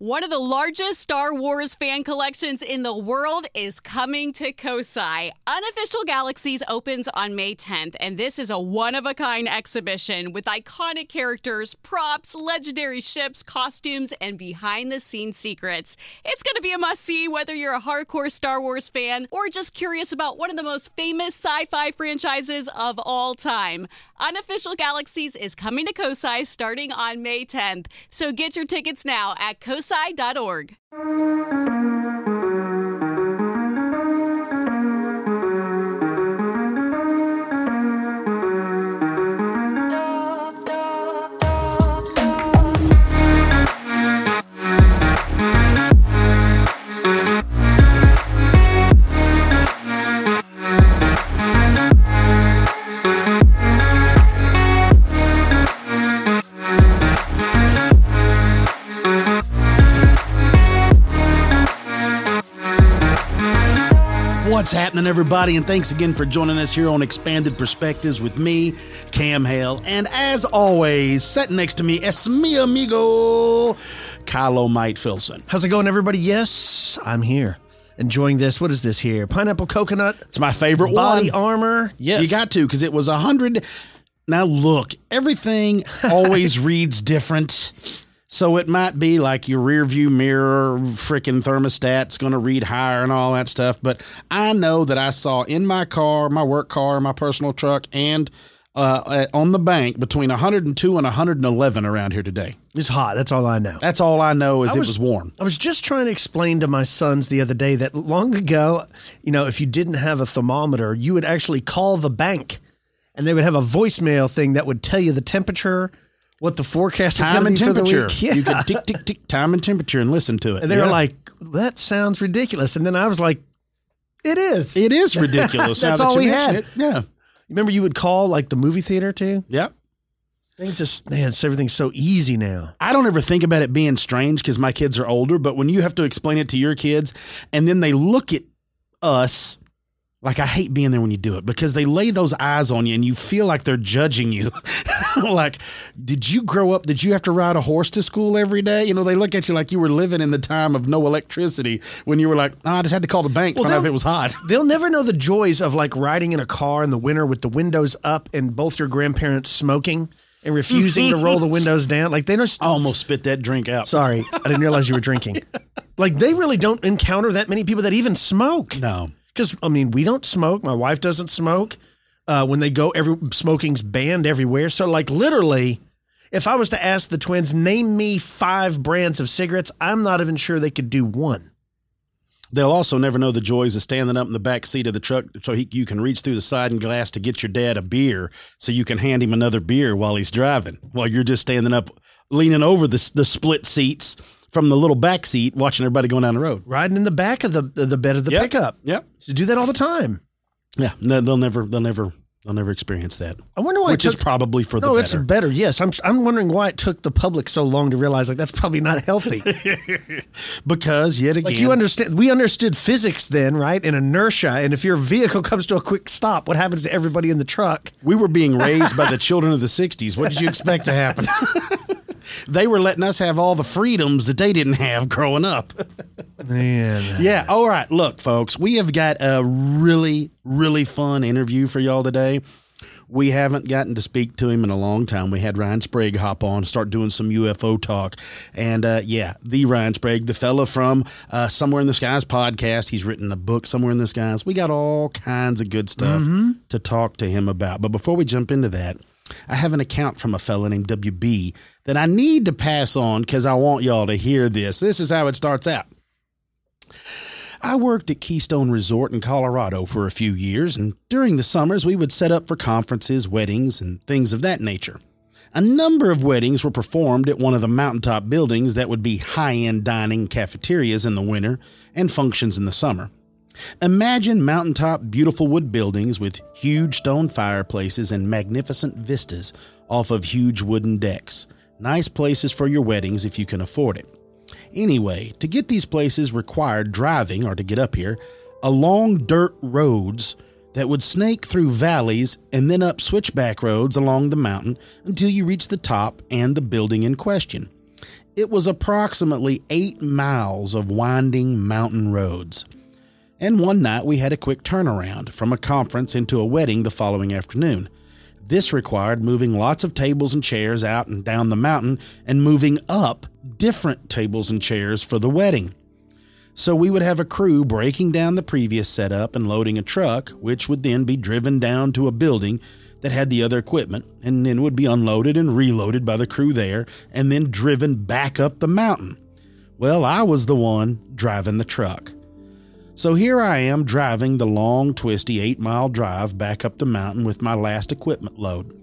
One of the largest Star Wars fan collections in the world is coming to Kosai. Unofficial Galaxies opens on May 10th, and this is a one-of-a-kind exhibition with iconic characters, props, legendary ships, costumes, and behind-the-scenes secrets. It's going to be a must-see whether you're a hardcore Star Wars fan or just curious about one of the most famous sci-fi franchises of all time. Unofficial Galaxies is coming to Kosai starting on May 10th, so get your tickets now at kosai.org. What's happening, everybody, and thanks again for joining us here on Expanded Perspectives with me, Cam Hale, and as always, sitting next to me es mi amigo, Kylo Mite Filson. How's it going, everybody? Yes, I'm here. Enjoying this. What is this here? Pineapple coconut? It's my favorite body one. armor? Yes. You got to, because it was 100. Now, look, everything always reads different. So it might be like your rear view mirror freaking thermostat's going to read higher and all that stuff. But I know that I saw in my car, my work car, my personal truck, and on the bank between 102 and 111 around here today. It's hot. That's all I know. That's all I know is it was warm. I was just trying to explain to my sons the other day that long ago, if you didn't have a thermometer, you would actually call the bank and they would have a voicemail thing that would tell you the temperature, what the forecast is going to be for the week. Yeah. You could tick, tick, tick, time and temperature and listen to it. And they were like, that sounds ridiculous. And then I was like, it is. It is ridiculous. That's all we had. It. Yeah. Remember you would call like the movie theater too? Yep. Things just, everything's so easy now. I don't ever think about it being strange because my kids are older, but when you have to explain it to your kids and then they look at us, like I hate being there when you do it because they lay those eyes on you and you feel like they're judging you. Like, did you grow up? Did you have to ride a horse to school every day? They look at you like you were living in the time of no electricity when you were like, I just had to call the bank to find out if it was hot. They'll never know the joys of like riding in a car in the winter with the windows up and both your grandparents smoking and refusing to roll the windows down. Like they don't. I almost spit that drink out. Sorry. I didn't realize you were drinking. Like they really don't encounter that many people that even smoke. No. Because, we don't smoke. My wife doesn't smoke. When they go, smoking's banned everywhere. So, like, literally, if I was to ask the twins, name me 5 brands of cigarettes, I'm not even sure they could do one. They'll also never know the joys of standing up in the back seat of the truck so you can reach through the sliding glass to get your dad a beer so you can hand him another beer while he's driving, while you're just standing up, leaning over the split seats from the little back seat, watching everybody going down the road. Riding in the back of the bed of the pickup. Yep. You do that all the time. Yeah. No, they'll never experience that. I wonder why is probably for the better. No, it's better. Yes. I'm wondering why it took the public so long to realize like that's probably not healthy. Because yet again, like we understood physics then, right? And inertia. And if your vehicle comes to a quick stop, what happens to everybody in the truck? We were being raised by the children of the 60s. What did you expect to happen? They were letting us have all the freedoms that they didn't have growing up. Man. Yeah. All right. Look, folks, we have got a really, really fun interview for y'all today. We haven't gotten to speak to him in a long time. We had Ryan Sprague hop on, start doing some UFO talk. And the Ryan Sprague, the fella from Somewhere in the Skies podcast. He's written a book, Somewhere in the Skies. We got all kinds of good stuff to talk to him about. But before we jump into that, I have an account from a fella named WB that I need to pass on because I want y'all to hear this. This is how it starts out. I worked at Keystone Resort in Colorado for a few years, and during the summers we would set up for conferences, weddings, and things of that nature. A number of weddings were performed at one of the mountaintop buildings that would be high-end dining cafeterias in the winter and functions in the summer. Imagine mountaintop beautiful wood buildings with huge stone fireplaces and magnificent vistas off of huge wooden decks. Nice places for your weddings if you can afford it. Anyway, to get these places required driving, or to get up here, along dirt roads that would snake through valleys and then up switchback roads along the mountain until you reach the top and the building in question. It was approximately 8 miles of winding mountain roads. And one night we had a quick turnaround from a conference into a wedding the following afternoon. This required moving lots of tables and chairs out and down the mountain and moving up different tables and chairs for the wedding. So we would have a crew breaking down the previous setup and loading a truck, which would then be driven down to a building that had the other equipment, and then would be unloaded and reloaded by the crew there, and then driven back up the mountain. Well, I was the one driving the truck. So here I am driving the long, twisty 8-mile drive back up the mountain with my last equipment load.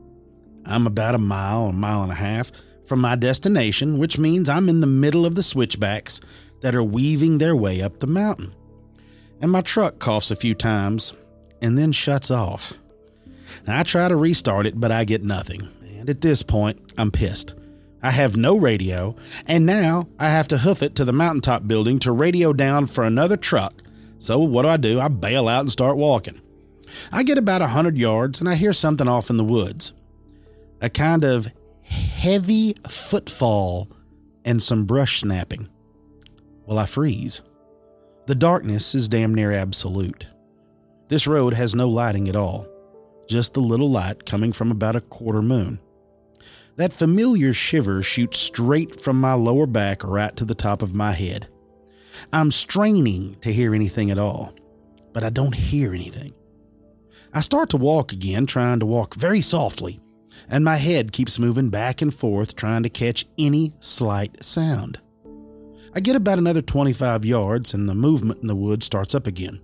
I'm about a mile and a half from my destination, which means I'm in the middle of the switchbacks that are weaving their way up the mountain. And my truck coughs a few times and then shuts off. Now, I try to restart it, but I get nothing. And at this point, I'm pissed. I have no radio, and now I have to hoof it to the mountaintop building to radio down for another truck. So what do? I bail out and start walking. I get about 100 yards, and I hear something off in the woods. A kind of heavy footfall and some brush snapping. Well, I freeze. The darkness is damn near absolute. This road has no lighting at all. Just the little light coming from about a quarter moon. That familiar shiver shoots straight from my lower back right to the top of my head. I'm straining to hear anything at all, but I don't hear anything. I start to walk again, trying to walk very softly, and my head keeps moving back and forth, trying to catch any slight sound. I get about another 25 yards, and the movement in the woods starts up again.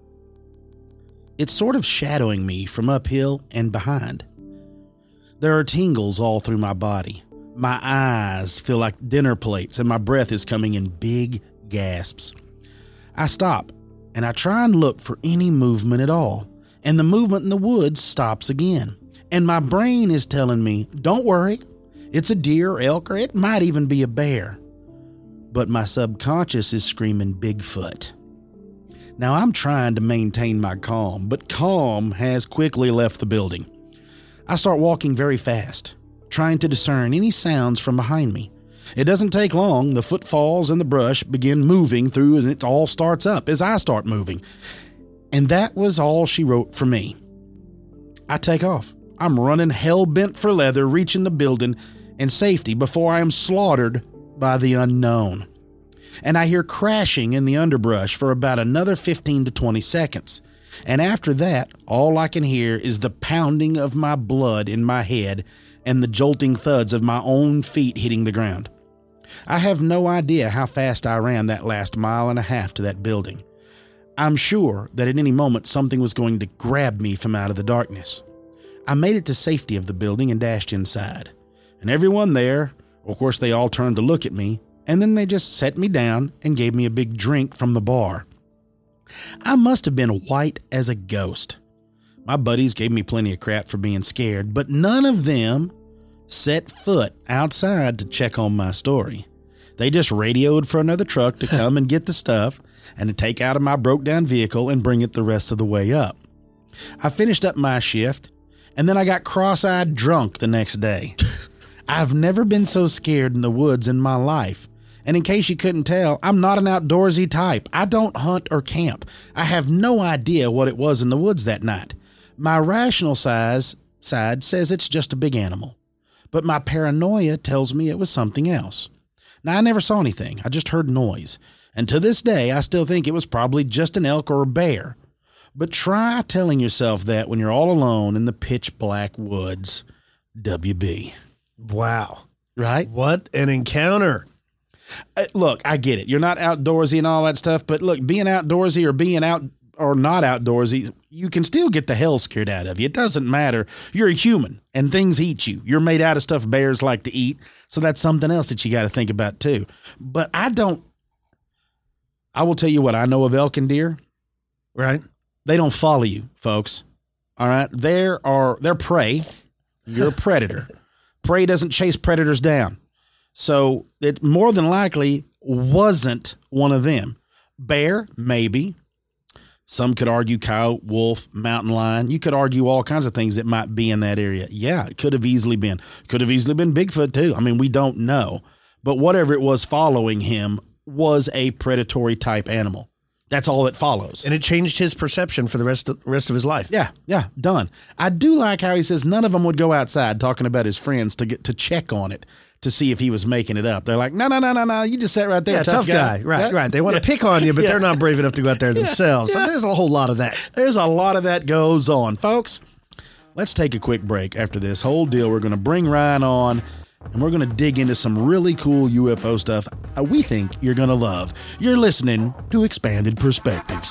It's sort of shadowing me from uphill and behind. There are tingles all through my body. My eyes feel like dinner plates, and my breath is coming in big gasps. I stop, and I try and look for any movement at all, and the movement in the woods stops again. And my brain is telling me, don't worry, it's a deer or elk, or it might even be a bear. But my subconscious is screaming Bigfoot. Now, I'm trying to maintain my calm, but calm has quickly left the building. I start walking very fast, trying to discern any sounds from behind me. It doesn't take long. The footfalls and the brush begin moving through, and it all starts up as I start moving. And that was all she wrote for me. I take off. I'm running hell-bent for leather, reaching the building and safety before I am slaughtered by the unknown. And I hear crashing in the underbrush for about another 15 to 20 seconds. And after that, all I can hear is the pounding of my blood in my head and the jolting thuds of my own feet hitting the ground. I have no idea how fast I ran that last mile and a half to that building. I'm sure that at any moment something was going to grab me from out of the darkness. I made it to safety of the building and dashed inside. And everyone there, of course, they all turned to look at me, and then they just set me down and gave me a big drink from the bar. I must have been white as a ghost. My buddies gave me plenty of crap for being scared, but none of them set foot outside to check on my story. They just radioed for another truck to come and get the stuff and to take out of my broke down vehicle and bring it the rest of the way up. I finished up my shift, and then I got cross-eyed drunk the next day. I've never been so scared in the woods in my life. And in case you couldn't tell, I'm not an outdoorsy type. I don't hunt or camp. I have no idea what it was in the woods that night. My rational side says it's just a big animal. But my paranoia tells me it was something else. Now, I never saw anything. I just heard noise. And to this day, I still think it was probably just an elk or a bear. But try telling yourself that when you're all alone in the pitch black woods. WB. Wow. Right? What an encounter. Look, I get it. You're not outdoorsy and all that stuff, but look, being outdoorsy or being out or not outdoorsy, you can still get the hell scared out of you. It doesn't matter. You're a human and things eat you. You're made out of stuff bears like to eat. So that's something else that you got to think about too. But I will tell you what I know of elk and deer. Right. They don't follow you, folks. All right. They're prey. You're a predator. Prey doesn't chase predators down. So it more than likely wasn't one of them. Bear, maybe. Some could argue coyote, wolf, mountain lion. You could argue all kinds of things that might be in that area. Yeah, it could have easily been. Could have easily been Bigfoot too. I mean, we don't know. but whatever it was following him was a predatory type animal. That's all it follows. And it changed his perception for the rest of his life. Yeah, done. I do like how he says none of them would go outside talking about his friends to get to check on it to see if he was making it up. They're like, no, you just sat right there. Yeah, tough guy. Right. They want to pick on you, but they're not brave enough to go out there themselves. So there's a whole lot of that. There's a lot of that goes on. Folks, let's take a quick break. After this whole deal, we're going to bring Ryan on, and we're going to dig into some really cool UFO stuff we think you're going to love. You're listening to Expanded Perspectives.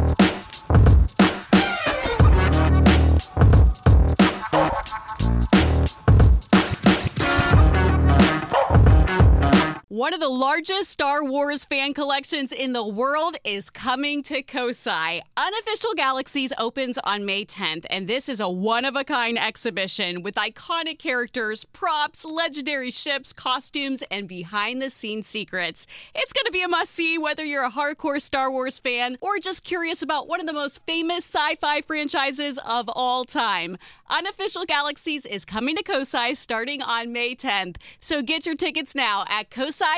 One of the largest Star Wars fan collections in the world is coming to COSI. Unofficial Galaxies opens on May 10th, and this is a one-of-a-kind exhibition with iconic characters, props, legendary ships, costumes, and behind-the-scenes secrets. It's going to be a must-see whether you're a hardcore Star Wars fan or just curious about one of the most famous sci-fi franchises of all time. Unofficial Galaxies is coming to COSI starting on May 10th, so get your tickets now at COSI.org.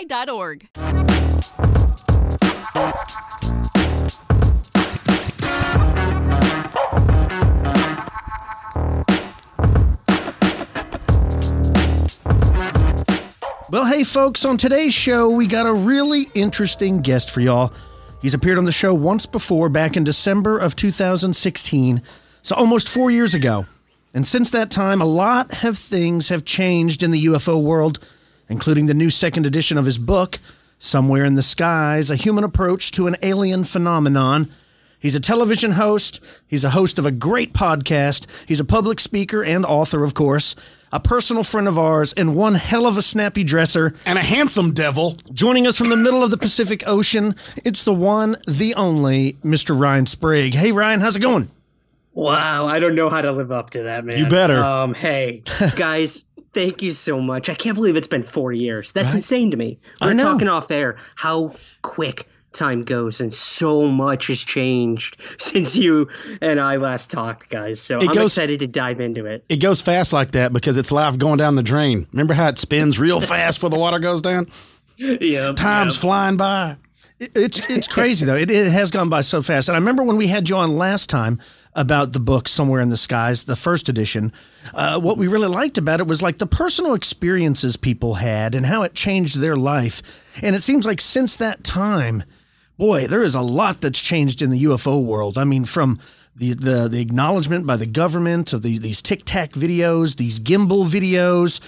Well, hey, folks, on today's show, we got a really interesting guest for y'all. He's appeared on the show once before, back in December of 2016, so almost 4 years ago. And since that time, a lot of things have changed in the UFO world, including the new second edition of his book, Somewhere in the Skies, A Human Approach to an Alien Phenomenon. He's a television host. He's a host of a great podcast. He's a public speaker and author, of course, a personal friend of ours, and one hell of a snappy dresser. And a handsome devil. Joining us from the middle of the Pacific Ocean, it's the one, the only, Mr. Ryan Sprague. Hey, Ryan, how's it going? Wow, I don't know how to live up to that, man. You better. Hey, guys, thank you so much. I can't believe it's been 4 years. That's insane to me. I We're know. talking off air how quick time goes, and so much has changed since you and I last talked, guys. So I'm excited to dive into it. It goes fast like that because it's life going down the drain. Remember how it spins real fast before the water goes down? Yeah, Time's flying by. It's crazy, though. It has gone by so fast. And I remember when we had you on last time about the book Somewhere in the Skies, the first edition, what we really liked about it was like the personal experiences people had and how it changed their life. And it seems like since that time, boy, there is a lot that's changed in the UFO world. I mean, from the acknowledgement by the government of these Tic Tac videos, these gimbal videos,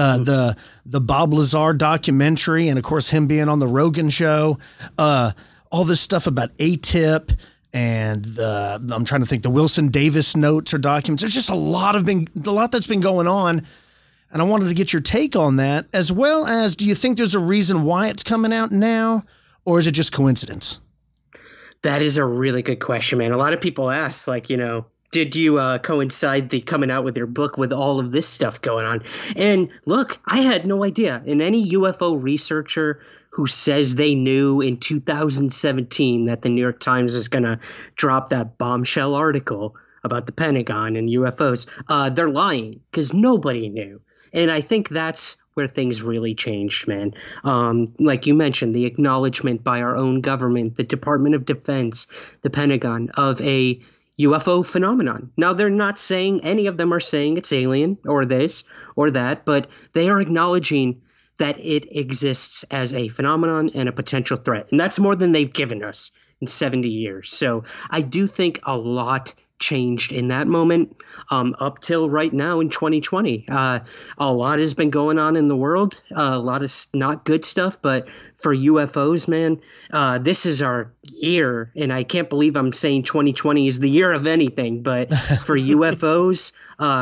the Bob Lazar documentary, and of course him being on the Rogan show, all this stuff about ATIP, and I'm trying to think, the Wilson Davis notes or documents. There's just a lot that's been going on, and I wanted to get your take on that, as well as, do you think there's a reason why it's coming out now, or is it just coincidence? That is a really good question, man. A lot of people ask, like, did you coincide the coming out with your book with all of this stuff going on? And look, I had no idea. And any UFO researcher who says they knew in 2017 that the New York Times is going to drop that bombshell article about the Pentagon and UFOs, they're lying, because nobody knew. And I think that's where things really changed, man. Like you mentioned, the acknowledgement by our own government, the Department of Defense, the Pentagon, of a UFO phenomenon. Now, they're not saying, any of them are saying it's alien or this or that, but they are acknowledging that it exists as a phenomenon and a potential threat. And that's more than they've given us in 70 years. So I do think a lot changed in that moment up till right now in 2020. A lot has been going on in the world, a lot of not good stuff, but for UFOs, man, this is our year, and I can't believe I'm saying 2020 is the year of anything, but for UFOs,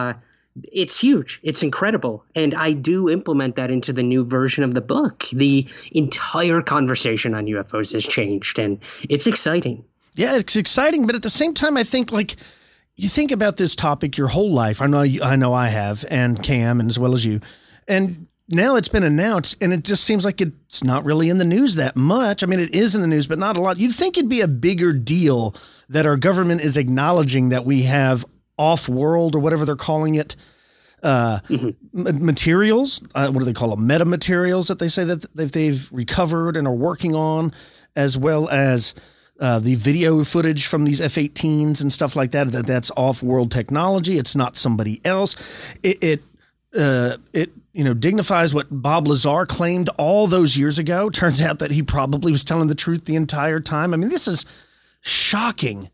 it's huge. It's incredible. And I do implement that into the new version of the book. The entire conversation on UFOs has changed, and it's exciting. Yeah, it's exciting, but at the same time, I think, like, you think about this topic your whole life. I know I have, and Cam, and as well as you. And now it's been announced, and it just seems like it's not really in the news that much. I mean, it is in the news, but not a lot. You'd think it'd be a bigger deal that our government is acknowledging that we have off-world, or whatever they're calling it, materials. What do they call them? Metamaterials that they say that they've recovered and are working on, as well as the video footage from these F-18s and stuff like that. That's off-world technology. It's not somebody else. It dignifies what Bob Lazar claimed all those years ago. Turns out that he probably was telling the truth the entire time. I mean, this is shocking.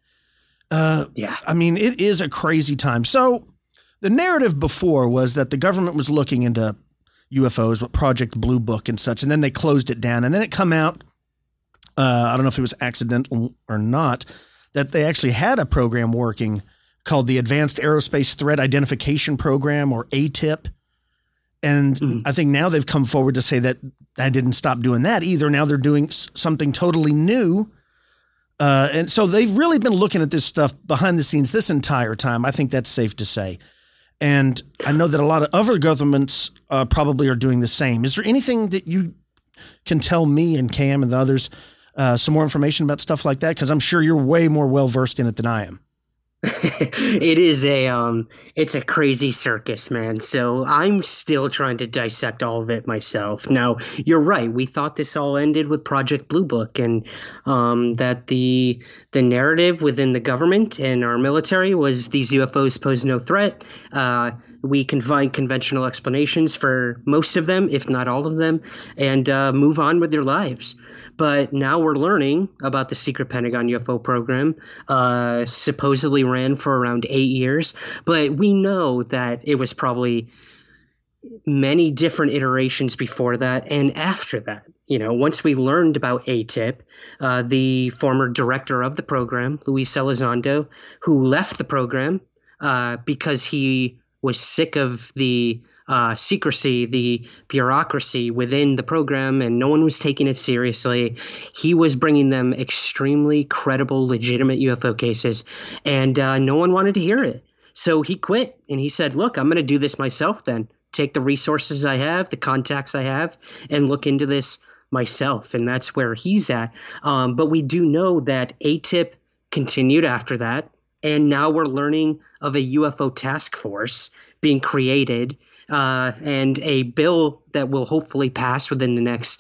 I mean, it is a crazy time. So the narrative before was that the government was looking into UFOs with Project Blue Book and such, and then they closed it down. And then it come out, I don't know if it was accidental or not, that they actually had a program working called the Advanced Aerospace Threat Identification Program, or ATIP. And I think now they've come forward to say that I didn't stop doing that either. Now they're doing something totally new. And so they've really been looking at this stuff behind the scenes this entire time. I think that's safe to say. And I know that a lot of other governments probably are doing the same. Is there anything that you can tell me and Cam and the others some more information about stuff like that? Because I'm sure you're way more well-versed in it than I am. It is it's a crazy circus, man. So I'm still trying to dissect all of it myself. Now, you're right. We thought this all ended with Project Blue Book, and that the narrative within the government and our military was these UFOs pose no threat. We can find conventional explanations for most of them, if not all of them, and move on with their lives. But now we're learning about the secret Pentagon UFO program, supposedly ran for around 8 years. But we know that it was probably many different iterations before that and after that. You know, once we learned about ATIP, the former director of the program, Luis Elizondo, who left the program because he was sick of the secrecy, the bureaucracy within the program, and no one was taking it seriously. He was bringing them extremely credible, legitimate UFO cases, and no one wanted to hear it. So he quit, and he said, look, I'm going to do this myself then. Take the resources I have, the contacts I have, and look into this myself, and that's where he's at. But we do know that ATIP continued after that, and now we're learning of a UFO task force being created, and a bill that will hopefully pass within the next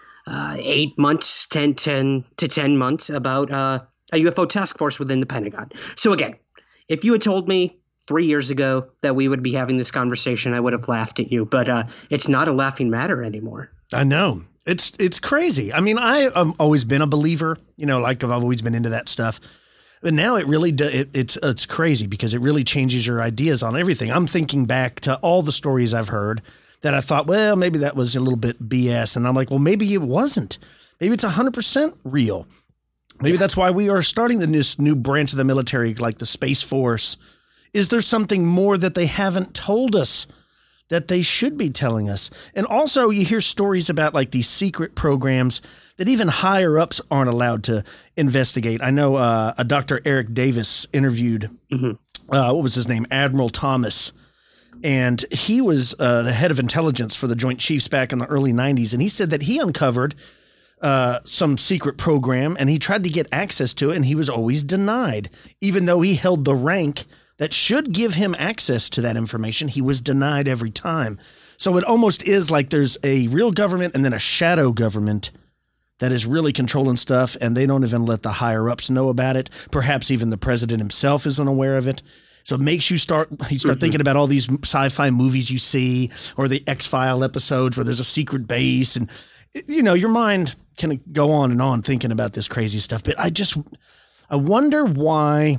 8 months, 10 to 10 months, about a UFO task force within the Pentagon. So again, if you had told me 3 years ago that we would be having this conversation, I would have laughed at you. But it's not a laughing matter anymore. I know. It's crazy. I mean, I've always been a believer, like I've always been into that stuff. But now it really it's crazy because it really changes your ideas on everything. I'm thinking back to all the stories I've heard that I thought, well, maybe that was a little bit BS. And I'm like, well, maybe it wasn't. Maybe it's 100% real. Maybe that's why we are starting this new branch of the military, like the Space Force. Is there something more that they haven't told us that they should be telling us? And also you hear stories about like these secret programs that even higher ups aren't allowed to investigate. I know a Dr. Eric Davis interviewed, what was his name? Admiral Thomas. And he was the head of intelligence for the Joint Chiefs back in the early 90s. And he said that he uncovered some secret program and he tried to get access to it and he was always denied. Even though he held the rank that should give him access to that information, he was denied every time. So it almost is like there's a real government and then a shadow government that is really controlling stuff, and they don't even let the higher-ups know about it. Perhaps even the president himself isn't aware of it. So it makes you start thinking about all these sci-fi movies you see or the X-File episodes where there's a secret base. And, your mind can go on and on thinking about this crazy stuff. But I wonder why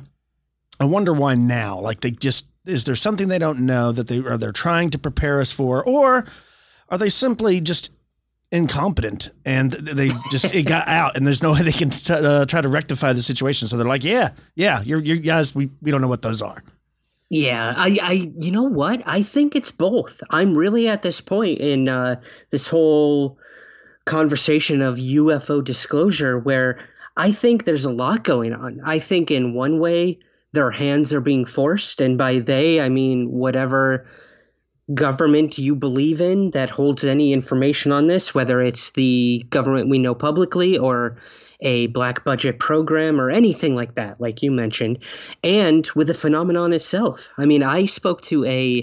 now? Like is there something they don't know that they're trying to prepare us for? Or are they simply just incompetent and it got out and there's no way they can try to rectify the situation? So they're like, yeah, you guys, we don't know what those are. Yeah, I you know what? I think it's both. I'm really at this point in this whole conversation of UFO disclosure where I think there's a lot going on. I think in one way their hands are being forced, and by they, I mean whatever government you believe in that holds any information on this, whether it's the government we know publicly or a black budget program or anything like that, like you mentioned, and with the phenomenon itself. I mean, I spoke to a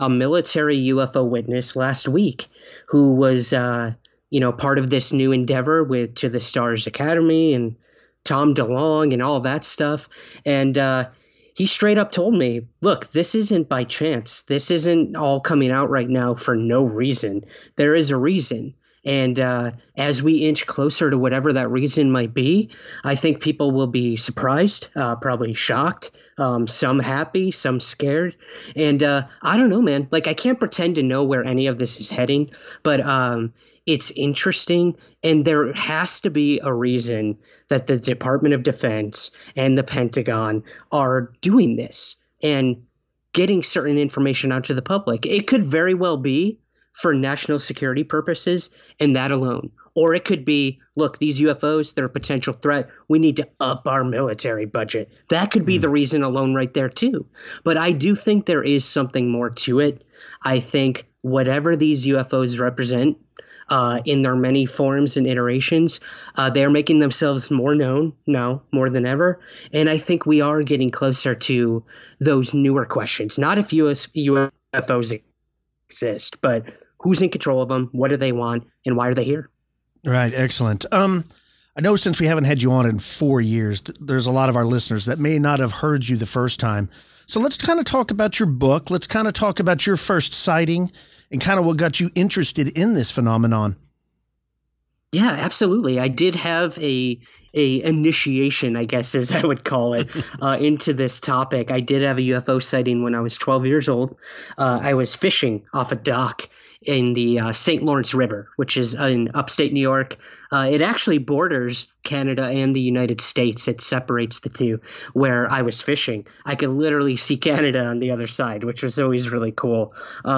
a military UFO witness last week who was, part of this new endeavor to the Stars Academy and Tom DeLonge and all that stuff. And he straight up told me, look, this isn't by chance. This isn't all coming out right now for no reason. There is a reason. And as we inch closer to whatever that reason might be, I think people will be surprised, probably shocked, some happy, some scared. And I don't know, man. Like, I can't pretend to know where any of this is heading, but it's interesting. And there has to be a reason that the Department of Defense and the Pentagon are doing this and getting certain information out to the public. It could very well be for national security purposes and that alone. Or it could be, look, these UFOs, they're a potential threat. We need to up our military budget. That could be the reason alone right there too. But I do think there is something more to it. I think whatever these UFOs represent, in their many forms and iterations, they are making themselves more known now more than ever. And I think we are getting closer to those newer questions. Not if UFOs exist, but who's in control of them, what do they want, and why are they here? Right. Excellent. I know since we haven't had you on in 4 years, there's a lot of our listeners that may not have heard you the first time. So let's kind of talk about your book. Let's kind of talk about your first sighting and kind of what got you interested in this phenomenon. Yeah, absolutely. I did have a initiation, I guess, as I would call it, into this topic. I did have a UFO sighting when I was 12 years old. I was fishing off a dock in the St. Lawrence River, which is in upstate New York. It actually borders Canada and the United States. It separates the two. Where I was fishing, I could literally see Canada on the other side, which was always really cool.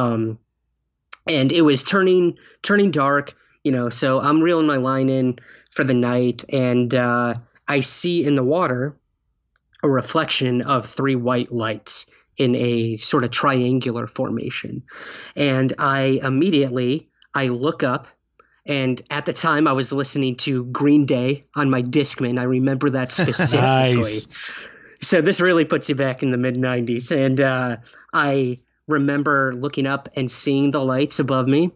And it was turning dark, so I'm reeling my line in for the night, and I see in the water a reflection of 3 white lights in a sort of triangular formation. And I look up, and at the time I was listening to Green Day on my Discman. I remember that specifically. Nice. So this really puts you back in the mid-'90s. And I remember looking up and seeing the lights above me,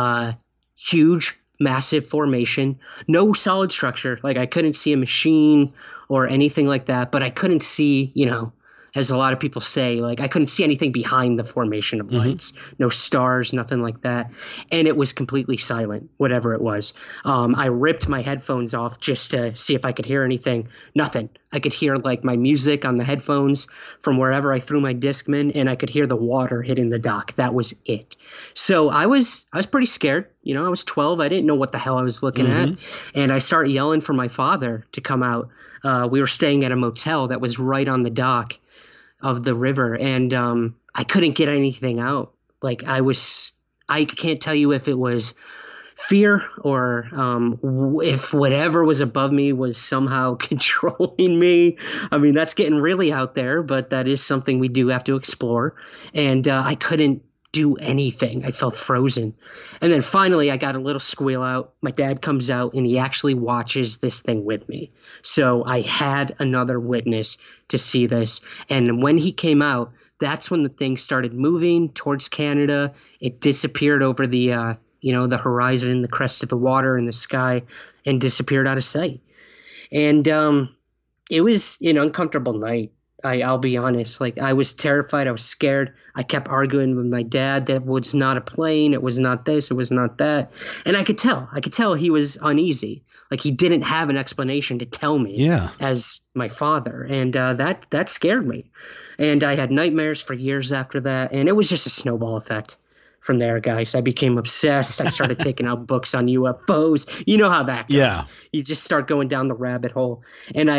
huge, massive formation, no solid structure. Like, I couldn't see a machine or anything like that, but I couldn't see, as a lot of people say, like, I couldn't see anything behind the formation of lights, no stars, nothing like that. And it was completely silent, whatever it was. I ripped my headphones off just to see if I could hear anything. Nothing. I could hear like my music on the headphones from wherever I threw my Discman, and I could hear the water hitting the dock. That was it. So I was pretty scared. I was 12. I didn't know what the hell I was looking at. And I started yelling for my father to come out. We were staying at a motel that was right on the dock of the river, and I couldn't get anything out. Like, I can't tell you if it was fear or if whatever was above me was somehow controlling me. I mean, that's getting really out there, but that is something we do have to explore. And I couldn't do anything. I felt frozen. And then finally I got a little squeal out. My dad comes out and he actually watches this thing with me. So I had another witness to see this. And when he came out, that's when the thing started moving towards Canada. It disappeared over the the horizon, the crest of the water in the sky, and disappeared out of sight. And it was an uncomfortable night. I'll be honest. Like, I was terrified. I was scared. I kept arguing with my dad that it was not a plane. It was not this. It was not that. And I could tell he was uneasy. Like, he didn't have an explanation to tell me as my father. And that scared me. And I had nightmares for years after that. And it was just a snowball effect from there, guys. I became obsessed. I started taking out books on UFOs. You know how that goes. Yeah. You just start going down the rabbit hole. And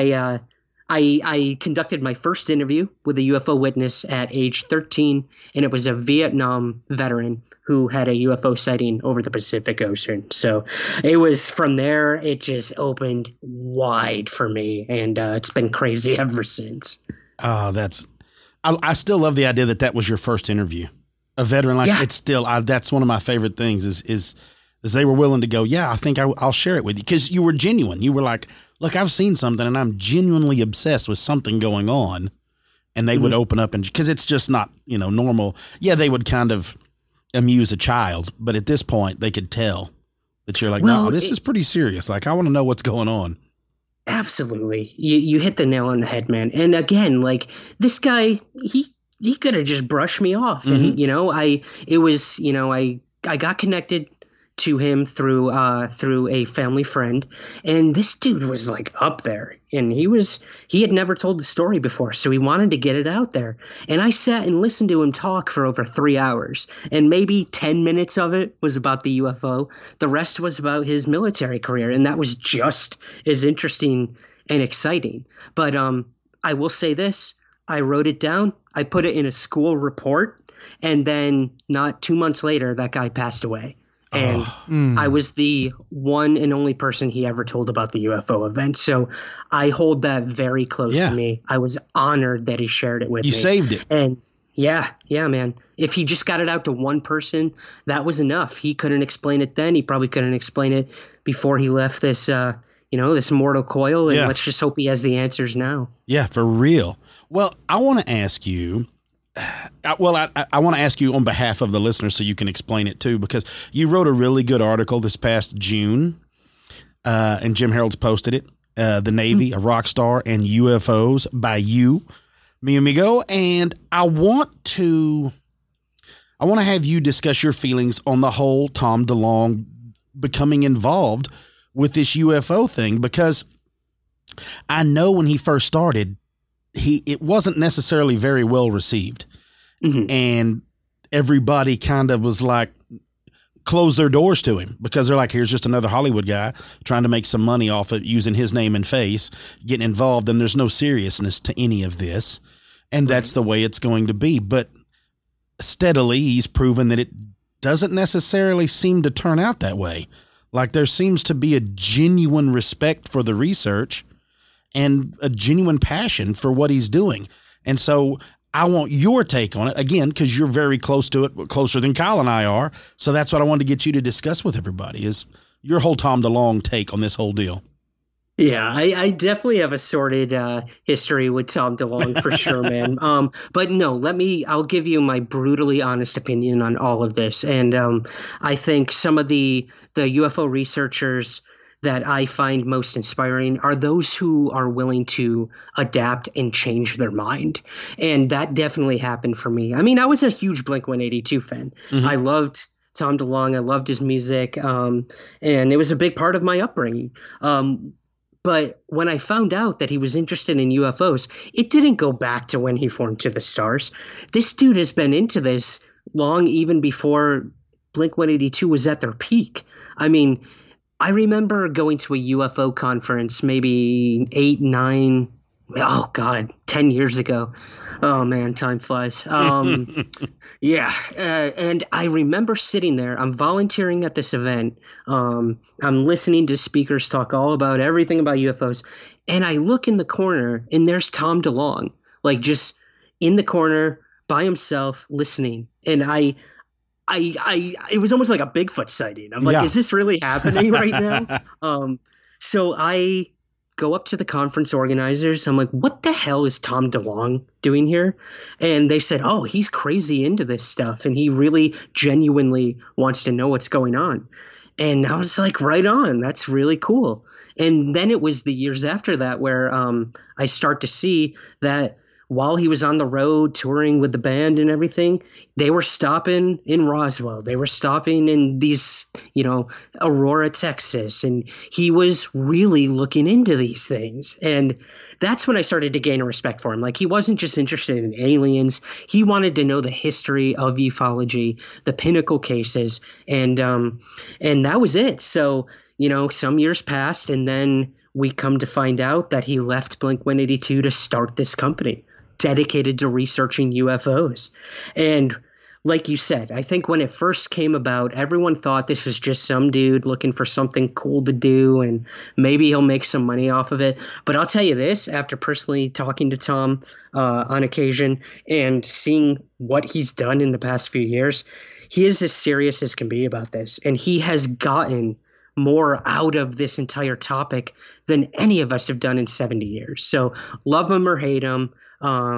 I conducted my first interview with a UFO witness at age 13, and it was a Vietnam veteran who had a UFO sighting over the Pacific Ocean. So it was from there, it just opened wide for me, and it's been crazy ever since. Oh, I still love the idea that was your first interview. A veteran, it's still, that's one of my favorite things is they were willing to go, I think I'll share it with you, because you were genuine. You were like, look, I've seen something and I'm genuinely obsessed with something going on. and they would open up, and because it's just not, normal. Yeah, they would kind of amuse a child, but at this point they could tell that you're like, no, this is pretty serious. Like, I want to know what's going on. Absolutely. You hit the nail on the head, man. And again, like, this guy, he could have just brushed me off. And, I got connected to him through a family friend, and this dude was like up there, and he had never told the story before, so he wanted to get it out there. And I sat and listened to him talk for over 3 hours, and maybe 10 minutes of it was about the UFO. The rest was about his military career, and that was just as interesting and exciting. But I will say this, I wrote it down, I put it in a school report, and then not 2 months later, that guy passed away. And I was the one and only person he ever told about the UFO event. So I hold that very close to me. I was honored that he shared it with me. You saved it. And yeah, man. If he just got it out to one person, that was enough. He couldn't explain it then. He probably couldn't explain it before he left this, this mortal coil. And let's just hope he has the answers now. Yeah, for real. Well, I want to ask you. I want to ask you on behalf of the listeners so you can explain it too, because you wrote a really good article this past June, and Jim Harold's posted it, The Navy, a Rock Star, and UFOs by you, mi amigo. And I want to have you discuss your feelings on the whole Tom DeLonge becoming involved with this UFO thing, because I know when he first started, it wasn't necessarily very well received. And everybody kind of was like, closed their doors to him, because they're like, here's just another Hollywood guy trying to make some money off of using his name and face, getting involved. And there's no seriousness to any of this. And that's the way it's going to be. But steadily, he's proven that it doesn't necessarily seem to turn out that way. Like, there seems to be a genuine respect for the research and a genuine passion for what he's doing. And so I want your take on it, again, because you're very close to it, closer than Kyle and I are. So that's what I wanted to get you to discuss with everybody, is your whole Tom DeLonge take on this whole deal. Yeah, I definitely have a sordid history with Tom DeLonge for sure, man. But no, I'll give you my brutally honest opinion on all of this. And I think some of the UFO researchers that I find most inspiring are those who are willing to adapt and change their mind. And that definitely happened for me. I mean, I was a huge Blink-182 fan. I loved Tom DeLonge. I loved his music. And it was a big part of my upbringing. But when I found out that he was interested in UFOs, it didn't go back to when he formed To the Stars. This dude has been into this long, even before Blink-182 was at their peak. I mean, I remember going to a UFO conference maybe 10 years ago. Oh man, time flies. Yeah. And I remember sitting there, I'm volunteering at this event. I'm listening to speakers talk all about everything about UFOs. And I look in the corner, and there's Tom DeLonge, like just in the corner by himself listening. And it was almost like a Bigfoot sighting. I'm like, is this really happening right now? So I go up to the conference organizers. I'm like, what the hell is Tom DeLonge doing here? And they said, oh, he's crazy into this stuff, and he really genuinely wants to know what's going on. And I was like, right on. That's really cool. And then it was the years after that where I start to see that while he was on the road touring with the band and everything, they were stopping in Roswell. They were stopping in these, Aurora, Texas. And he was really looking into these things. And that's when I started to gain a respect for him. Like, he wasn't just interested in aliens. He wanted to know the history of ufology, the pinnacle cases. And that was it. So, some years passed, and then we come to find out that he left Blink-182 to start this company dedicated to researching UFOs. And like you said, I think when it first came about, everyone thought this was just some dude looking for something cool to do, and maybe he'll make some money off of it. But I'll tell you this, after personally talking to Tom on occasion and seeing what he's done in the past few years, he is as serious as can be about this. And he has gotten more out of this entire topic than any of us have done in 70 years. So love him or hate him,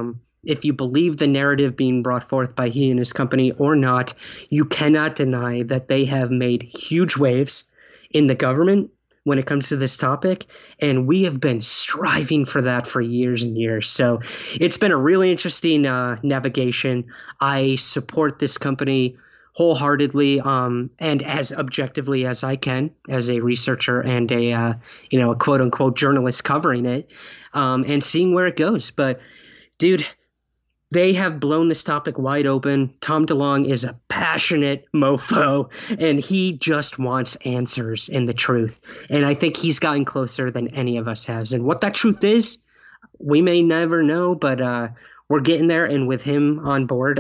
if you believe the narrative being brought forth by he and his company or not, you cannot deny that they have made huge waves in the government when it comes to this topic. And we have been striving for that for years and years. So it's been a really interesting navigation. I support this company wholeheartedly, and as objectively as I can as a researcher and a quote unquote journalist covering it, and seeing where it goes. But dude, they have blown this topic wide open. Tom DeLonge is a passionate mofo, and he just wants answers and the truth. And I think he's gotten closer than any of us has. And what that truth is, we may never know, but we're getting there. And with him on board,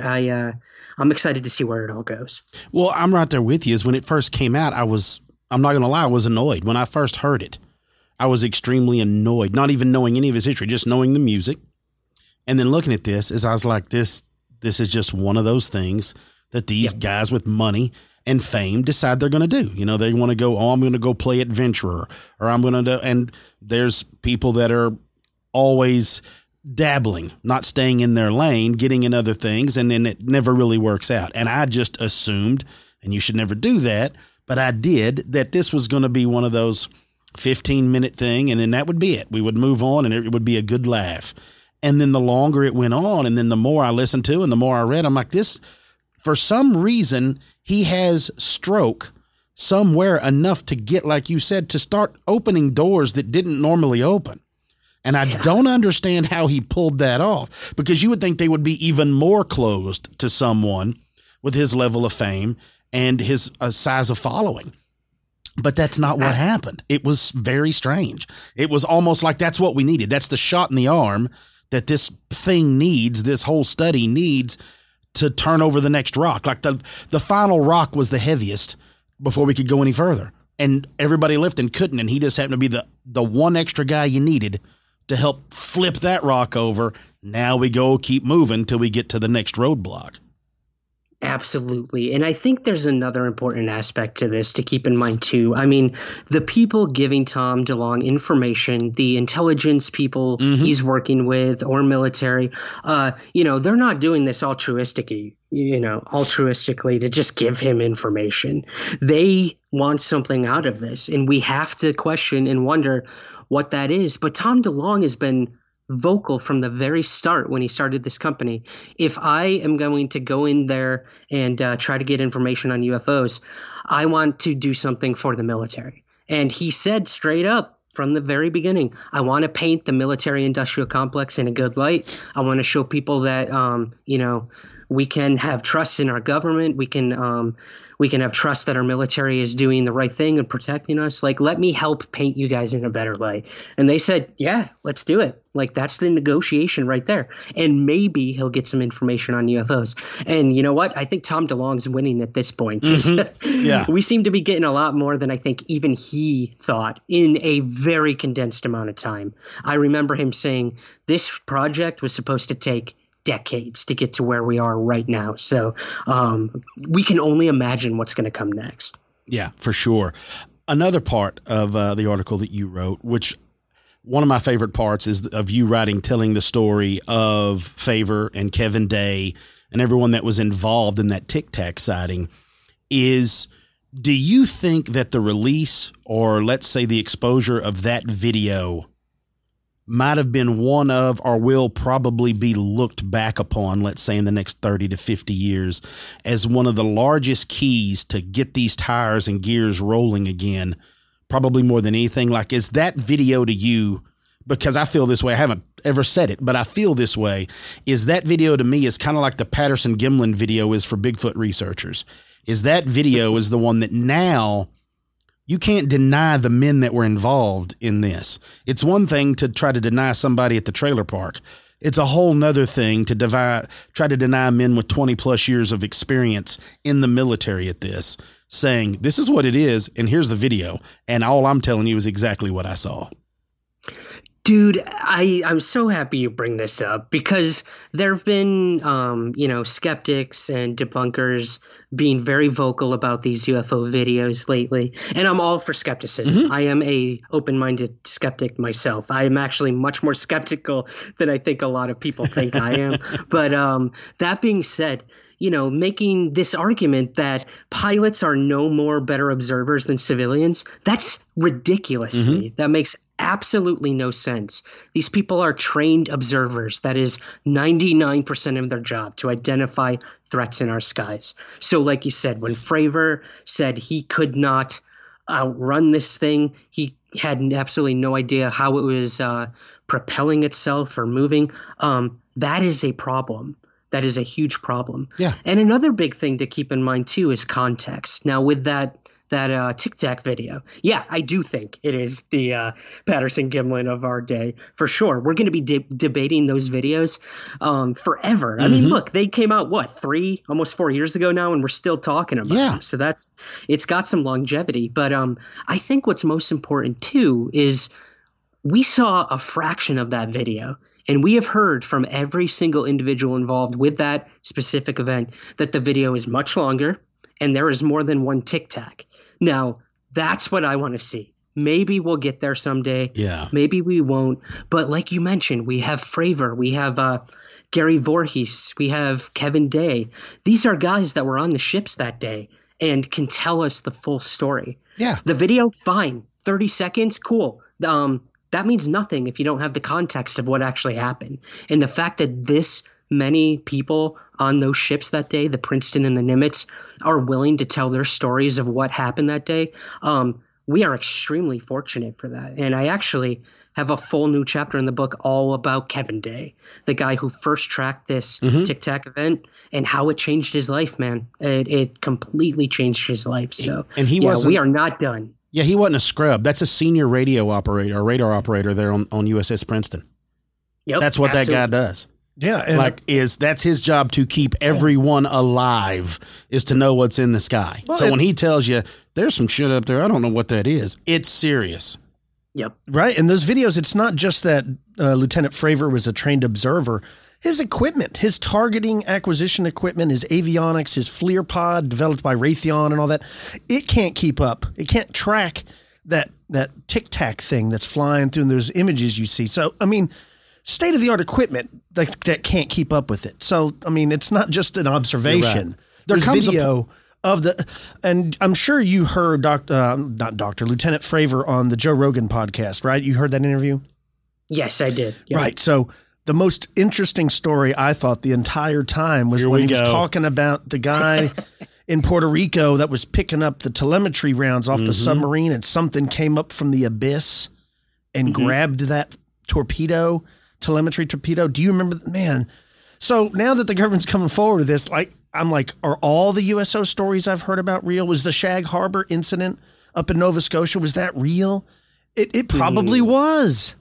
I'm excited to see where it all goes. Well, I'm right there with you. As when it first came out, I'm not going to lie, I was annoyed. When I first heard it, I was extremely annoyed, not even knowing any of his history, just knowing the music. And then looking at this, as I was like, this is just one of those things that these guys with money and fame decide they're going to do. You know, they want to go, I'm going to go play adventurer, or I'm going to do, and there's people that are always dabbling, not staying in their lane, getting in other things, and then it never really works out. And I just assumed, and you should never do that, but I did, that this was going to be one of those 15-minute thing, and then that would be it. We would move on, and it would be a good laugh. And then the longer it went on, and then the more I listened to and the more I read, I'm like, this, for some reason, he has stroke somewhere enough to get, like you said, to start opening doors that didn't normally open. And I don't understand how he pulled that off, because you would think they would be even more closed to someone with his level of fame and his size of following. But that's not what happened. It was very strange. It was almost like that's what we needed. That's the shot in the arm that this thing needs, this whole study needs to turn over the next rock. Like the final rock was the heaviest before we could go any further. And everybody lifting couldn't, and he just happened to be the one extra guy you needed to help flip that rock over. Now we go keep moving till we get to the next roadblock. Absolutely. And I think there's another important aspect to this to keep in mind, too. I mean, the people giving Tom DeLonge information, the intelligence people he's working with or military, they're not doing this altruistically to just give him information. They want something out of this. And we have to question and wonder what that is. But Tom DeLonge has been vocal from the very start when he started this company. If I am going to go in there and try to get information on UFOs, I want to do something for the military. And he said straight up from the very beginning, I want to paint the military industrial complex in a good light. I want to show people that, we can have trust in our government. We can have trust that our military is doing the right thing and protecting us. Like, let me help paint you guys in a better light. And they said, yeah, let's do it. Like, that's the negotiation right there. And maybe he'll get some information on UFOs. And you know what? I think Tom DeLonge's winning at this point. Yeah. We seem to be getting a lot more than I think even he thought in a very condensed amount of time. I remember him saying this project was supposed to take decades to get to where we are right now. So we can only imagine what's going to come next. Yeah, for sure. Another part of the article that you wrote, which one of my favorite parts is of you telling the story of Favor and Kevin Day and everyone that was involved in that Tic Tac sighting, is, do you think that the release, or let's say the exposure of that video, might have been one of, or will probably be looked back upon, let's say in the next 30 to 50 years, as one of the largest keys to get these tires and gears rolling again, probably more than anything? Like, is that video to you, because I feel this way, I haven't ever said it, but I feel this way, is that video to me is kind of like the Patterson-Gimlin video is for Bigfoot researchers. Is that video is the one that now you can't deny the men that were involved in this. It's one thing to try to deny somebody at the trailer park. It's a whole nother thing to try to deny men with 20 plus years of experience in the military at this, saying this is what it is, and here's the video, and all I'm telling you is exactly what I saw. Dude, I'm so happy you bring this up because there have been, skeptics and debunkers being very vocal about these UFO videos lately, and I'm all for skepticism. I am a open-minded skeptic myself. I am actually much more skeptical than I think a lot of people think I am. But that being said, making this argument that pilots are no more better observers than civilians, that's ridiculous to me. That makes absolutely no sense. These people are trained observers. That is 99% of their job, to identify threats in our skies. So like you said, when Fravor said he could not outrun this thing, he had absolutely no idea how it was propelling itself or moving. That is a problem. That is a huge problem. Yeah. And another big thing to keep in mind, too, is context. Now, with that Tic Tac video, yeah, I do think it is the Patterson-Gimlin of our day, for sure. We're going to be debating those videos forever. I mean, look, they came out, almost 4 years ago now, and we're still talking about them. So it's got some longevity. But I think what's most important, too, is we saw a fraction of that video. And we have heard from every single individual involved with that specific event that the video is much longer and there is more than one Tic Tac. Now, that's what I want to see. Maybe we'll get there someday. Yeah. Maybe we won't. But like you mentioned, we have Fravor, we have Gary Voorhees, we have Kevin Day. These are guys that were on the ships that day and can tell us the full story. Yeah. The video, fine. 30 seconds, cool. That means nothing if you don't have the context of what actually happened. And the fact that this many people on those ships that day, the Princeton and the Nimitz, are willing to tell their stories of what happened that day, we are extremely fortunate for that. And I actually have a full new chapter in the book all about Kevin Day, the guy who first tracked this Tic Tac event and how it changed his life, man. It completely changed his life. So and we are not done. Yeah, he wasn't a scrub. That's a senior radio operator or radar operator there on USS Princeton. Yep, that's what that guy does. Yeah, and that's his job, to keep everyone alive, is to know what's in the sky. Well, so when he tells you there's some shit up there, I don't know what that is, it's serious. Yep. Right. And those videos, it's not just that Lieutenant Fravor was a trained observer. His equipment, his targeting acquisition equipment, his avionics, his FLIR pod developed by Raytheon and all that, it can't keep up. It can't track that Tic Tac thing that's flying through those images you see. So, I mean, state-of-the-art equipment that can't keep up with it. So, I mean, it's not just an observation. Right. There's video of the, and I'm sure you heard Lieutenant Fravor on the Joe Rogan podcast, right? You heard that interview? Yes, I did. Yep. Right. So the most interesting story I thought the entire time was when he was talking about the guy in Puerto Rico that was picking up the telemetry rounds off the submarine, and something came up from the abyss and grabbed that telemetry torpedo. Do you remember? Man. So now that the government's coming forward with this, I'm like, are all the USO stories I've heard about real? Was the Shag Harbor incident up in Nova Scotia, was that real? It probably was.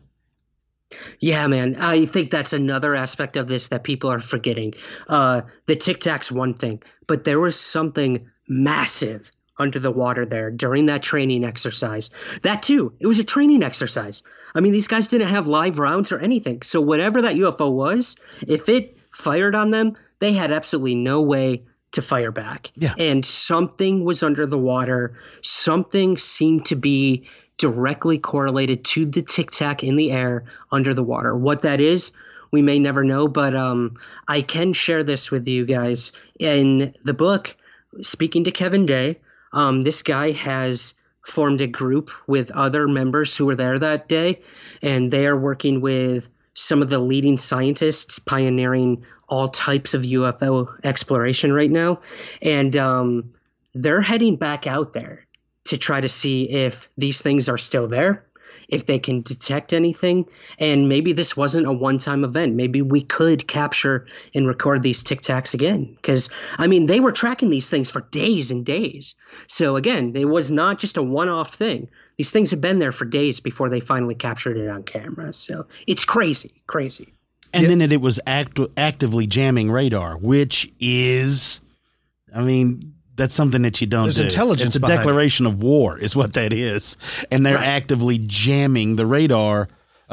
Yeah, man. I think that's another aspect of this that people are forgetting. The Tic Tac's one thing, but there was something massive under the water there during that training exercise. That too, it was a training exercise. I mean, these guys didn't have live rounds or anything. So whatever that UFO was, if it fired on them, they had absolutely no way to fire back. Yeah. And something was under the water. Something seemed to be directly correlated to the Tic Tac in the air under the water. What that is, we may never know, but I can share this with you guys. In the book, speaking to Kevin Day, this guy has formed a group with other members who were there that day, and they are working with some of the leading scientists pioneering all types of UFO exploration right now. And they're heading back out there to try to see if these things are still there, if they can detect anything. And maybe this wasn't a one-time event. Maybe we could capture and record these Tic Tacs again. Because, I mean, they were tracking these things for days and days. So, again, it was not just a one-off thing. These things have been there for days before they finally captured it on camera. So it's crazy, crazy. And then it was actively jamming radar, which is, I mean, that's something that you don't There's do. intelligence It's a behind declaration of war is what that is. And they're actively jamming the radar of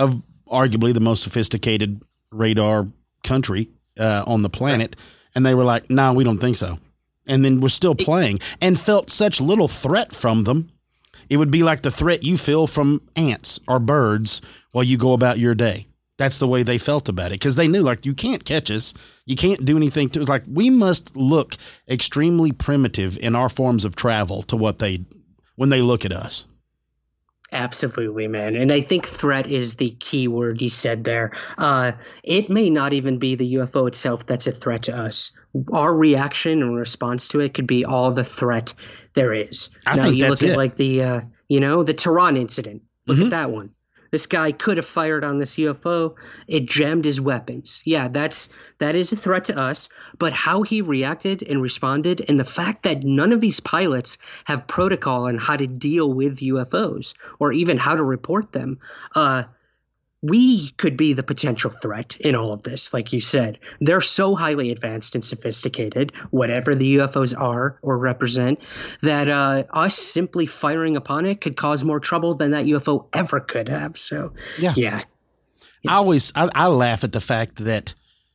arguably the most sophisticated radar country on the planet. And they were like, no, we don't think so. And then we're still playing and felt such little threat from them. It would be like the threat you feel from ants or birds while you go about your day. That's the way they felt about it, because they knew, like, you can't catch us. You can't do anything to us. Like, we must look extremely primitive in our forms of travel to when they look at us. Absolutely, man. And I think threat is the key word you said there. It may not even be the UFO itself that's a threat to us. Our reaction and response to it could be all the threat there is. I think that's look it. at like the Tehran incident. Look at that one. This guy could have fired on this UFO. It jammed his weapons. Yeah, that is a threat to us. But how he reacted and responded, and the fact that none of these pilots have protocol on how to deal with UFOs or even how to report them, we could be the potential threat in all of this. Like you said, they're so highly advanced and sophisticated, whatever the UFOs are or represent, that us simply firing upon it could cause more trouble than that UFO ever could have. So, yeah. I laugh at the fact that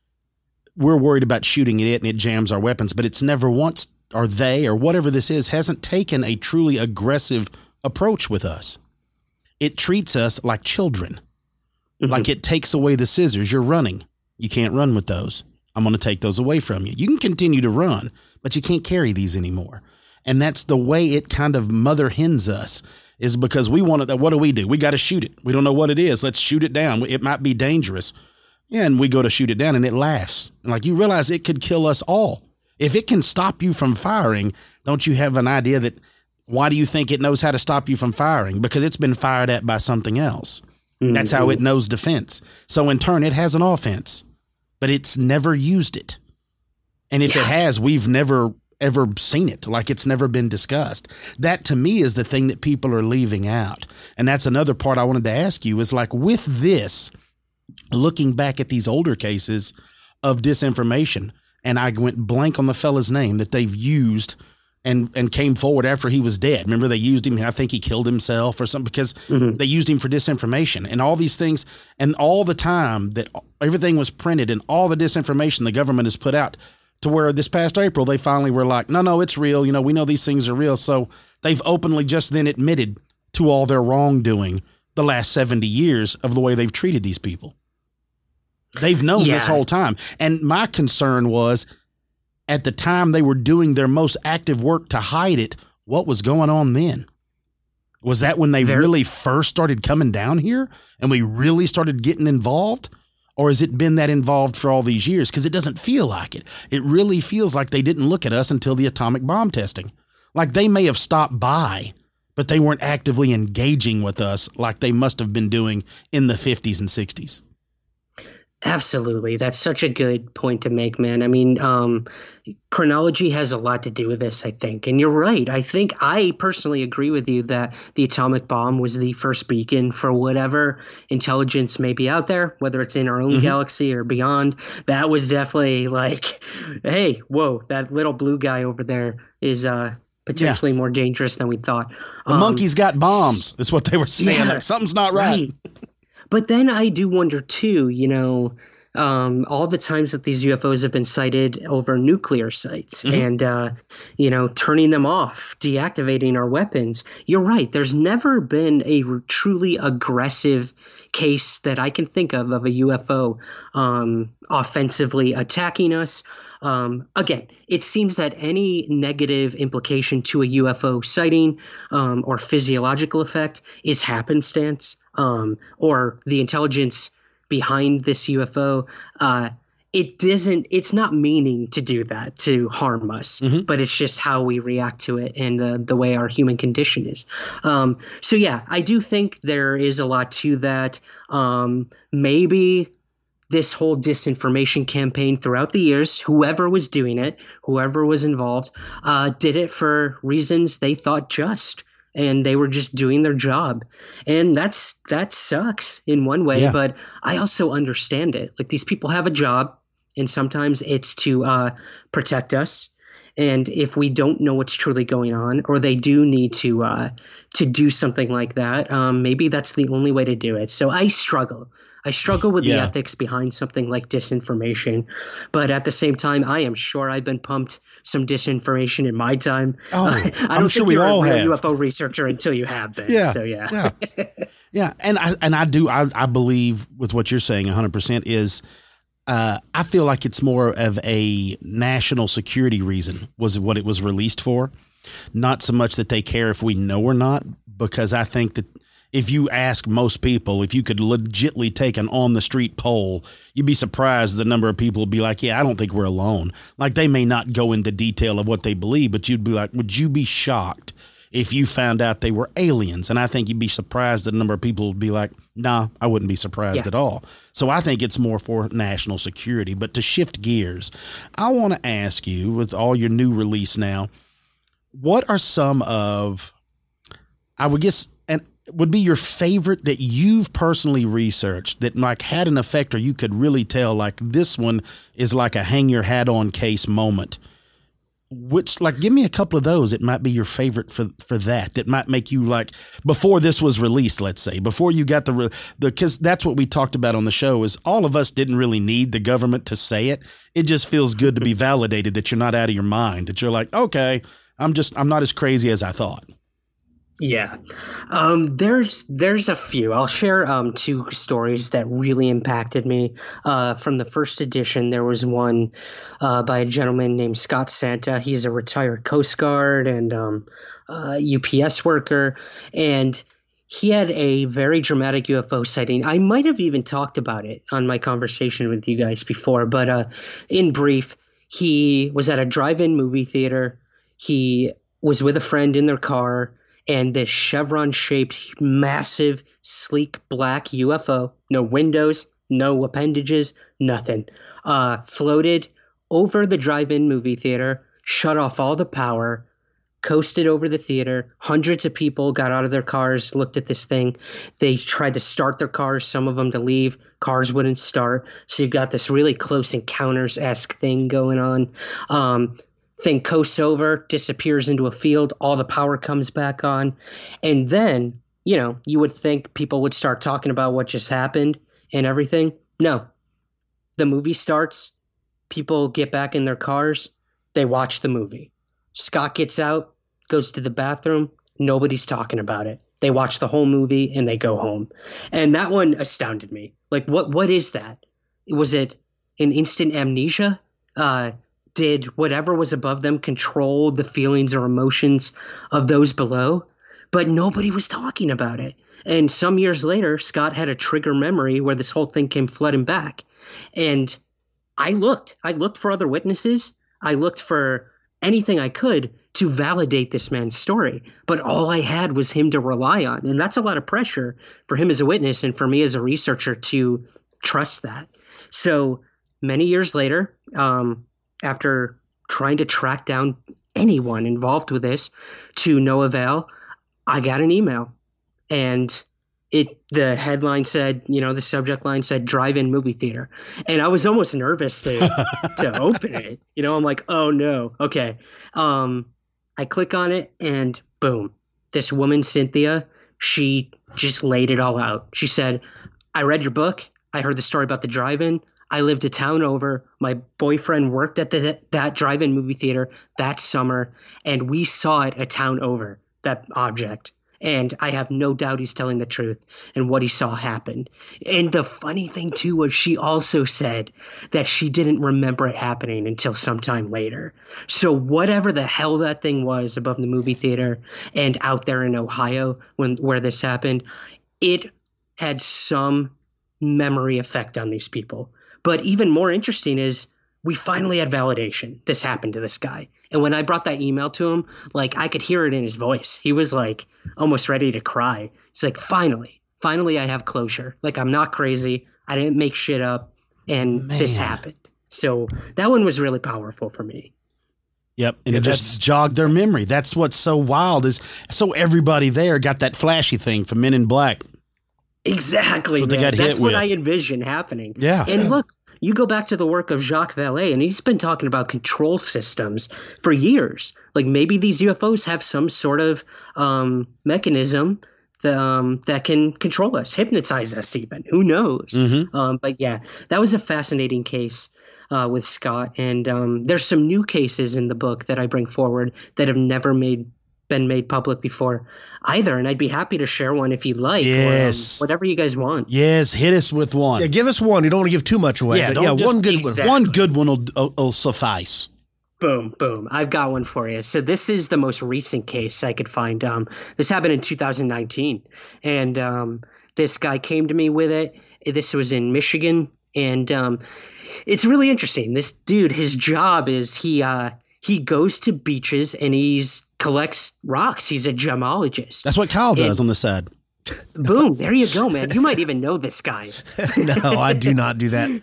we're worried about shooting at it and it jams our weapons, but it's never once, or they, or whatever this is, hasn't taken a truly aggressive approach with us. It treats us like children. Like it takes away the scissors. You're running. You can't run with those. I'm going to take those away from you. You can continue to run, but you can't carry these anymore. And that's the way it kind of mother hens us, is because we want it. What do? We got to shoot it. We don't know what it is. Let's shoot it down. It might be dangerous. Yeah, and we go to shoot it down and it laughs. And like, you realize it could kill us all. If it can stop you from firing, don't you have an idea that why do you think it knows how to stop you from firing? Because it's been fired at by something else. That's how it knows defense. So in turn, it has an offense, but it's never used it. And if it has, we've never, ever seen it. Like, it's never been discussed. That to me is the thing that people are leaving out. And that's another part I wanted to ask you is, like, with this, looking back at these older cases of disinformation, and I went blank on the fella's name that they've used and came forward after he was dead. Remember, they used him. I think he killed himself or something, because they used him for disinformation and all these things. And all the time that everything was printed and all the disinformation the government has put out, to where this past April, they finally were like, no, it's real. We know these things are real. So they've openly just then admitted to all their wrongdoing the last 70 years of the way they've treated these people. They've known this whole time. And my concern was, at the time they were doing their most active work to hide it, what was going on then? Was that when they really first started coming down here and we really started getting involved? Or has it been that involved for all these years? Because it doesn't feel like it. It really feels like they didn't look at us until the atomic bomb testing. Like, they may have stopped by, but they weren't actively engaging with us like they must have been doing in the 50s and 60s. Absolutely. That's such a good point to make, man. I mean, chronology has a lot to do with this, I think. And you're right. I personally agree with you that the atomic bomb was the first beacon for whatever intelligence may be out there, whether it's in our own galaxy or beyond. That was definitely like, hey, whoa, that little blue guy over there is potentially more dangerous than we thought. The monkey's got bombs, is what they were saying. Yeah, like, something's not right. But then I do wonder, too, all the times that these UFOs have been sighted over nuclear sites and, turning them off, deactivating our weapons. You're right. There's never been a truly aggressive case that I can think of a UFO offensively attacking us. Again, it seems that any negative implication to a UFO sighting or physiological effect is happenstance, or the intelligence behind this UFO. It's not meaning to do that, to harm us, but it's just how we react to it and the way our human condition is. So yeah, I do think there is a lot to that. Maybe this whole disinformation campaign throughout the years, whoever was doing it, whoever was involved, did it for reasons they thought just, and they were just doing their job. And that sucks in one way, but I also understand it. Like, these people have a job, and sometimes it's to protect us. And if we don't know what's truly going on, or they do need to do something like that, maybe that's the only way to do it. So I struggle. I struggle with the ethics behind something like disinformation, but at the same time, I am sure I've been pumped some disinformation in my time. Oh, I don't I'm sure think we you're all a real have. UFO researcher until you have been. Yeah, So yeah. Yeah. And I believe with what you're saying 100% is, I feel like it's more of a national security reason was what it was released for. Not so much that they care if we know or not, because I think that if you ask most people, if you could legitimately take an on the street poll, you'd be surprised the number of people would be like, yeah, I don't think we're alone. Like, they may not go into detail of what they believe, but you'd be like, would you be shocked if you found out they were aliens? And I think you'd be surprised the number of people would be like, nah, I wouldn't be surprised at all. So I think it's more for national security. But to shift gears, I want to ask you, with all your new release now, what are some of, I would guess, and would be your favorite that you've personally researched that like had an effect, or you could really tell like this one is like a hang your hat on case moment? Which, like, give me a couple of those. It might be your favorite for that might make you like, before this was released, let's say, before you got because that's what we talked about on the show is all of us didn't really need the government to say it. It just feels good to be validated that you're not out of your mind, that you're like, okay, I'm not as crazy as I thought. Yeah. There's a few. I'll share two stories that really impacted me. From the first edition, there was one by a gentleman named Scott Santa. He's a retired Coast Guard and UPS worker, and he had a very dramatic UFO sighting. I might have even talked about it on my conversation with you guys before, but in brief, he was at a drive-in movie theater. He was with a friend in their car, and this chevron-shaped, massive, sleek black UFO, no windows, no appendages, nothing, floated over the drive-in movie theater, shut off all the power, coasted over the theater. Hundreds of people got out of their cars, looked at this thing. They tried to start their cars, some of them to leave. Cars wouldn't start. So you've got this really close encounters-esque thing going on. Thing coasts over, disappears into a field, all the power comes back on. And then, you would think people would start talking about what just happened and everything. No. The movie starts, people get back in their cars, they watch the movie. Scott gets out, goes to the bathroom, nobody's talking about it. They watch the whole movie and they go home. And that one astounded me. Like, what is that? Was it an instant amnesia? Did whatever was above them control the feelings or emotions of those below? But nobody was talking about it. And some years later, Scott had a trigger memory where this whole thing came flooding back. And I looked for other witnesses. I looked for anything I could to validate this man's story. But all I had was him to rely on. And that's a lot of pressure for him as a witness and for me as a researcher to trust that. So many years later, after trying to track down anyone involved with this to no avail, I got an email, and the headline said, the subject line said drive-in movie theater. And I was almost nervous to open it. I'm like, oh no. Okay. I click on it and boom, this woman, Cynthia, she just laid it all out. She said, I read your book. I heard the story about the drive-in. I lived a town over. My boyfriend worked at that drive-in movie theater that summer, and we saw it a town over, that object. And I have no doubt he's telling the truth, and what he saw happened. And the funny thing, too, was she also said that she didn't remember it happening until sometime later. So whatever the hell that thing was above the movie theater and out there in Ohio where this happened, it had some memory effect on these people. But even more interesting is we finally had validation. This happened to this guy. And when I brought that email to him, like, I could hear it in his voice. He was like almost ready to cry. He's like, finally I have closure. Like, I'm not crazy. I didn't make shit up. And this happened. So that one was really powerful for me. Yep. And it just jogged their memory. That's what's so wild is so everybody there got that flashy thing from Men in Black. Exactly. That's what they got hit That's what with. I envision happening. Yeah. And look, you go back to the work of Jacques Vallée, and he's been talking about control systems for years. Like maybe these UFOs have some sort of mechanism that can control us, hypnotize us even. Who knows? But yeah, that was a fascinating case with Scott. And there's some new cases in the book that I bring forward that have never been made public before either, and I'd be happy to share one if you'd like. Yes, or, whatever you guys want. Yes, hit us with one. Yeah, give us one. You don't want to give too much away. Yeah, one good exactly. one. One good one will suffice. Boom, boom. I've got one for you. So this is the most recent case I could find. This happened in 2019, and this guy came to me with it. This was in Michigan, and it's really interesting. This dude, his job is he goes to beaches and collects rocks. He's a gemologist. That's what Kyle does on the side. Boom. There you go, man. You might even know this guy. No, I do not do that.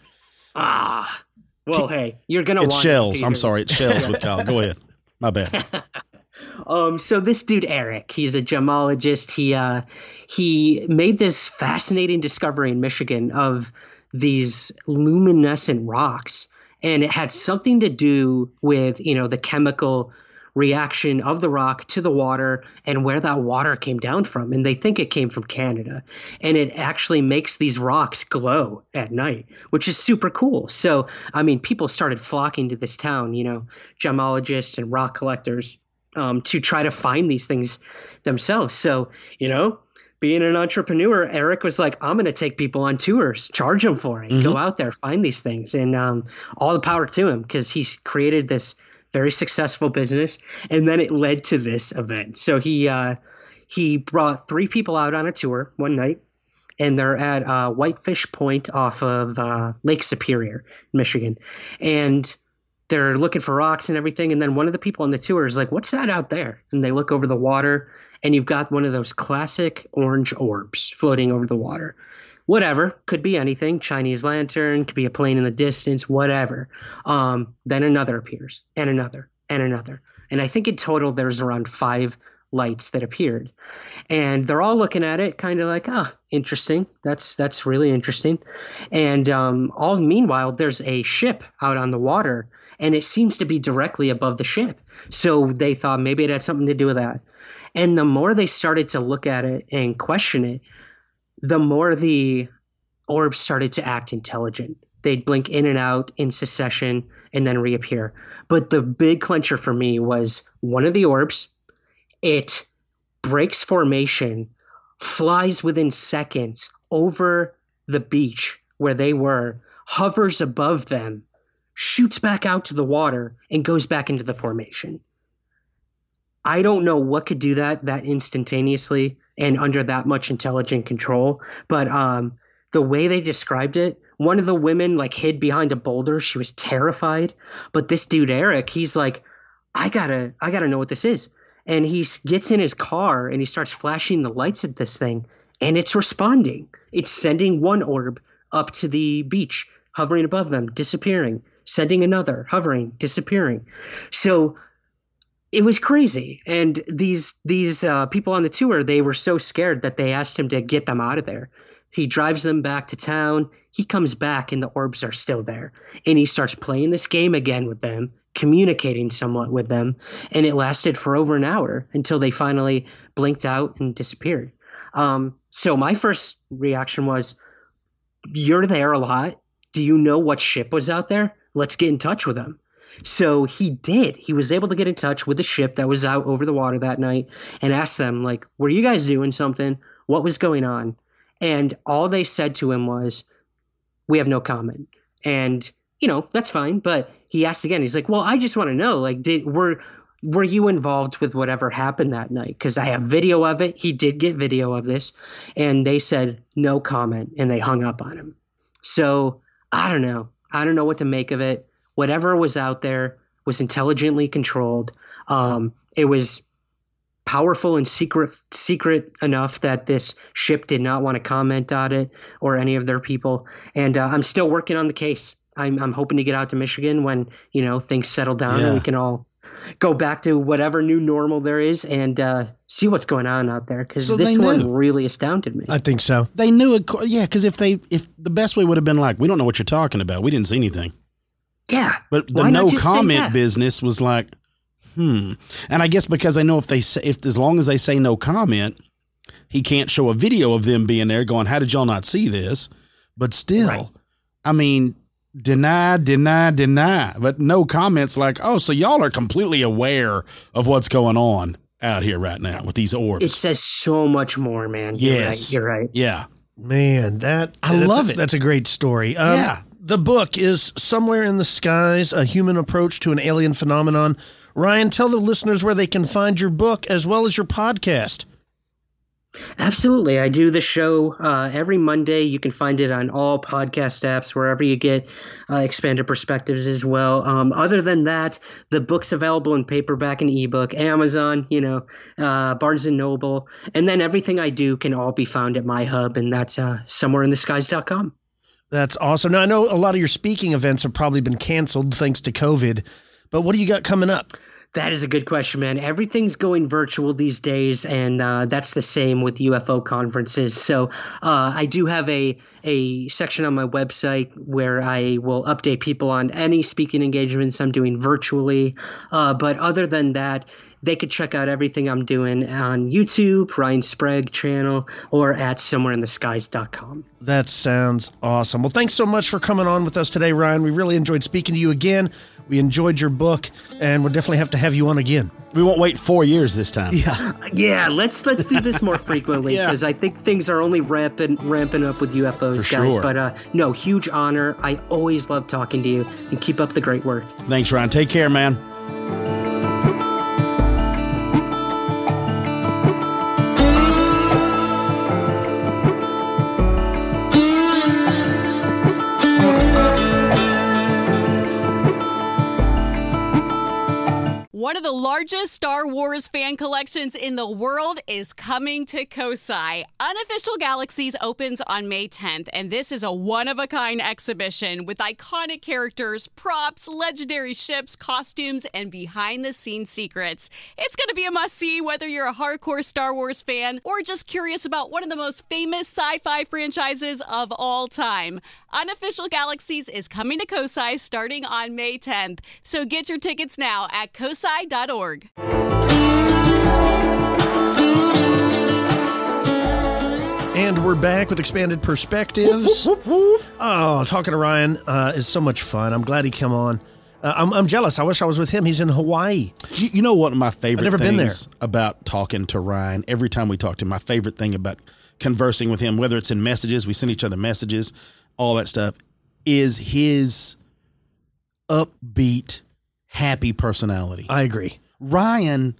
Well, hey, you're going to want It's shells. I'm sorry. It's shells with Kyle. Go ahead. My bad. So this dude, Eric, he's a gemologist. He made this fascinating discovery in Michigan of these luminescent rocks. And it had something to do with, the chemical reaction of the rock to the water and where that water came down from. And they think it came from Canada. And it actually makes these rocks glow at night, which is super cool. So, people started flocking to this town, gemologists and rock collectors to try to find these things themselves. So, being an entrepreneur, Eric was like, I'm going to take people on tours, charge them for it, go out there, find these things. And all the power to him, because he's created this very successful business. And then it led to this event. So he brought 3 people out on a tour one night, and they're at Whitefish Point off of Lake Superior, Michigan. And they're looking for rocks and everything. And then one of the people on the tour is like, what's that out there? And they look over the water, and you've got one of those classic orange orbs floating over the water. Whatever, could be anything. Chinese lantern, could be a plane in the distance, whatever. Then another appears, and another, and another. And I think in total there's around 5 lights that appeared. And they're all looking at it kind of like, interesting. That's really interesting. And all meanwhile, there's a ship out on the water, and it seems to be directly above the ship. So they thought maybe it had something to do with that. And the more they started to look at it and question it, the more the orbs started to act intelligent. They'd blink in and out in succession and then reappear. But the big clincher for me was one of the orbs, it breaks formation, flies within seconds over the beach where they were, hovers above them, shoots back out to the water, and goes back into the formation. I don't know what could do that instantaneously and under that much intelligent control. But the way they described it, one of the women hid behind a boulder. She was terrified. But this dude, Eric, he's like, I gotta know what this is. And he gets in his car and he starts flashing the lights at this thing, and it's responding. It's sending one orb up to the beach, hovering above them, disappearing, sending another, hovering, disappearing. So it was crazy. And these people on the tour, they were so scared that they asked him to get them out of there. He drives them back to town. He comes back and the orbs are still there. And he starts playing this game again with them, communicating somewhat with them. And it lasted for over an hour until they finally blinked out and disappeared. So my first reaction was, you're there a lot. Do you know what ship was out there? Let's get in touch with them. So he did. He was able to get in touch with the ship that was out over the water that night and asked them, were you guys doing something? What was going on? And all they said to him was, we have no comment. And, that's fine. But he asked again. He's like, well, I just want to know, were you involved with whatever happened that night? Because I have video of it. He did get video of this. And they said, no comment. And they hung up on him. So I don't know. I don't know what to make of it. Whatever was out there was intelligently controlled. It was powerful and secret enough that this ship did not want to comment on it or any of their people. And I'm still working on the case. I'm hoping to get out to Michigan when, things settle down and we can all go back to whatever new normal there is and see what's going on out there. Because So this they one knew. really astounded me. I think so. They knew it. Yeah, because if the best way would have been like, we don't know what you're talking about. We didn't see anything. Yeah. But the Why not no just say comment that? business was like, And I guess because they know if as long as they say no comment, he can't show a video of them being there going, how did y'all not see this? But still, Right. I mean, deny. But no comments like, oh, so y'all are completely aware of what's going on out here right now with these orbs. It says so much more, man. Yes. You're right. Yeah. Man, I love it. That's a great story. Yeah. The book is Somewhere in the Skies, A Human Approach to an Alien Phenomenon. Ryan, tell the listeners where they can find your book as well as your podcast. Absolutely. I do the show every Monday. You can find it on all podcast apps, wherever you get Expanded Perspectives as well. Other than that, the book's available in paperback and ebook, Amazon, Barnes & Noble. And then everything I do can all be found at my hub, and that's somewhereintheskies.com. That's awesome. Now, I know a lot of your speaking events have probably been canceled thanks to COVID, but what do you got coming up? That is a good question, man. Everything's going virtual these days, and that's the same with UFO conferences. So I do have a section on my website where I will update people on any speaking engagements I'm doing virtually. But other than that, they could check out everything I'm doing on YouTube, Ryan Sprague channel, or at somewhereintheskies.com. That sounds awesome. Well, thanks so much for coming on with us today, Ryan. We really enjoyed speaking to you again. We enjoyed your book, and we'll definitely have to have you on again. We won't wait 4 years this time. Yeah, let's do this more frequently, because I think things are only ramping up with UFOs, For guys. sure. But no, huge honor. I always love talking to you, and keep up the great work. Thanks, Ryan. Take care, man. One of the largest Star Wars fan collections in the world is coming to COSI. Unofficial Galaxies opens on May 10th, and this is a one-of-a-kind exhibition with iconic characters, props, legendary ships, costumes, and behind-the-scenes secrets. It's going to be a must-see whether you're a hardcore Star Wars fan or just curious about one of the most famous sci-fi franchises of all time. Unofficial Galaxies is coming to COSI starting on May 10th, so get your tickets now at COSI.org. And we're back with Expanded Perspectives. Oh, talking to Ryan is so much fun. I'm glad he came on. I'm jealous. I wish I was with him. He's in Hawaii. You know what my favorite I've never been things about talking to Ryan, every time we talk to him, my favorite thing about conversing with him, whether it's in messages, we send each other messages, all that stuff, is his upbeat, happy personality. I agree. Ryan,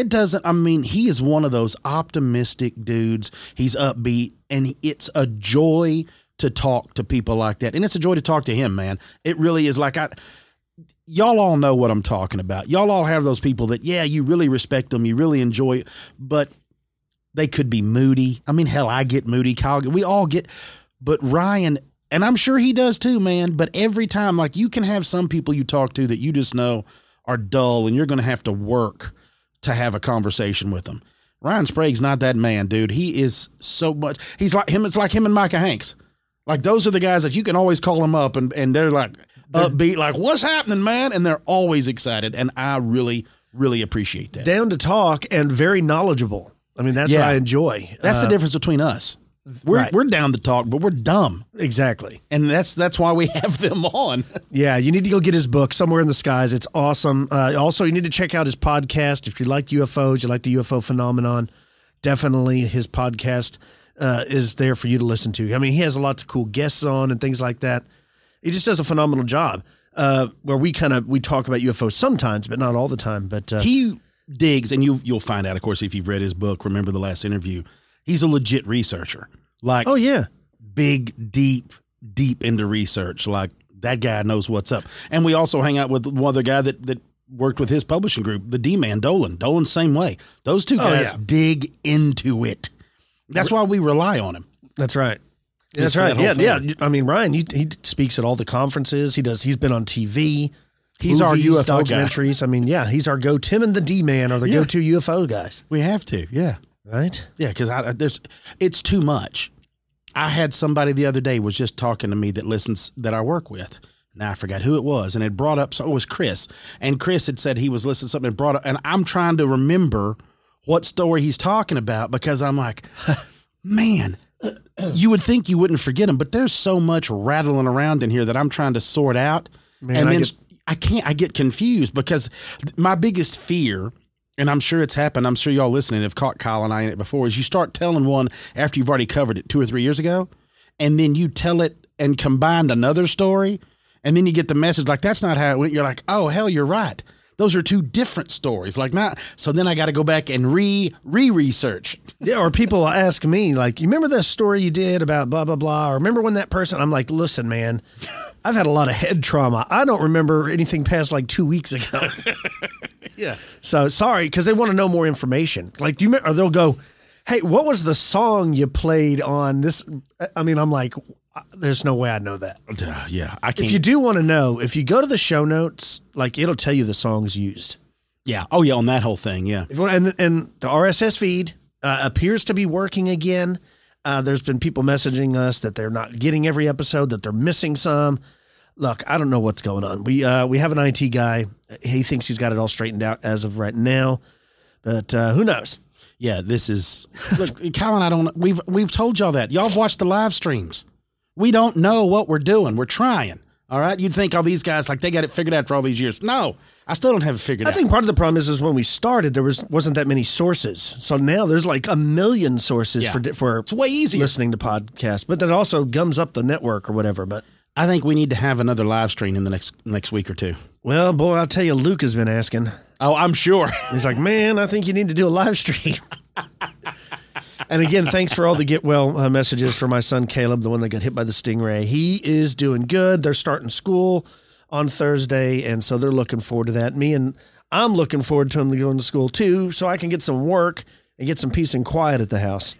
he is one of those optimistic dudes. He's upbeat, and it's a joy to talk to people like that. And it's a joy to talk to him, man. It really is. Y'all all know what I'm talking about. Y'all all have those people that, you really respect them, you really enjoy it, but they could be moody. I mean, hell, I get moody. Kyle, we all get, but Ryan, and I'm sure he does too, man. But every time, you can have some people you talk to that you just know are dull, and you're going to have to work to have a conversation with them. Ryan Sprague's not that man, dude. He is so much. He's like him. It's like him and Micah Hanks. Those are the guys that you can always call them up, and they're upbeat, what's happening, man? And they're always excited. And I really, really appreciate that. Down to talk and very knowledgeable. I mean, that's what I enjoy. That's the difference between us. We're down to talk, but we're dumb. Exactly. And that's why we have them on. Yeah, you need to go get his book, Somewhere in the Skies. It's awesome. Also, you need to check out his podcast. If you like UFOs, you like the UFO phenomenon, definitely his podcast is there for you to listen to. I mean, he has lots of cool guests on and things like that. He just does a phenomenal job where we talk about UFOs sometimes, but not all the time. But he digs, and you'll find out, of course, if you've read his book, Remember the Last Interview, he's a legit researcher. Oh, yeah. Big, deep into research. That guy knows what's up. And we also hang out with one other guy that worked with his publishing group, the D-Man, Dolan. Dolan's same way. Those two guys dig into it. That's why we rely on him. That's right. That's right. Yeah. I mean, Ryan, he speaks at all the conferences. He's been on TV. He's our movies, UFO guy. documentaries. I mean, yeah, he's our Tim and the D-Man are the go-to UFO guys. We have to, yeah. Right? Yeah, because it's too much. I had somebody the other day was just talking to me that I work with. Now I forgot who it was, and it brought up, so it was Chris. And Chris had said he was listening to something and brought up, and I'm trying to remember what story he's talking about because I'm like, man, you would think you wouldn't forget him, but there's so much rattling around in here that I'm trying to sort out. Man, and then I get confused because my biggest fear, and I'm sure it's happened, I'm sure y'all listening have caught Kyle and I in it before, is you start telling one after you've already covered it 2 or 3 years ago, and then you tell it and combined another story, and then you get the message like, that's not how it went. You're like, oh, hell, you're right. Those are 2 different stories. Like, not. So then I got to go back and research. Yeah, or people will ask me, like, you remember that story you did about blah, blah, blah? Or remember when that person, I'm like, listen, man, I've had a lot of head trauma. I don't remember anything past like 2 weeks ago. Yeah. So sorry, because they want to know more information. Like, do you remember, or they'll go, hey, what was the song you played on this? I mean, I'm like, there's no way I know that. Yeah, I can't. If you do want to know, if you go to the show notes, like it'll tell you the songs used. Yeah. Oh, yeah, on that whole thing, yeah. And the RSS feed appears to be working again. There's been people messaging us that they're not getting every episode, that they're missing some. Look, I don't know what's going on. We have an IT guy. He thinks he's got it all straightened out as of right now, but who knows? Yeah, this is. Look, Kyle and I don't. We've told y'all that. Y'all have watched the live streams. We don't know what we're doing. We're trying. All right. You'd think all these guys, like, they got it figured out for all these years. No, I still don't have it figured out. I think part of the problem is when we started, there wasn't that many sources. So now there's like 1 million sources for it's way easier listening to podcasts, but that also gums up the network or whatever. But I think we need to have another live stream in the next week or 2. Well, boy, I'll tell you, Luke has been asking. Oh, I'm sure. He's like, man, I think you need to do a live stream. And again, thanks for all the get well messages for my son Caleb, the one that got hit by the stingray. He is doing good. They're starting school on Thursday, and so they're looking forward to that. I'm looking forward to him going to school too, so I can get some work and get some peace and quiet at the house.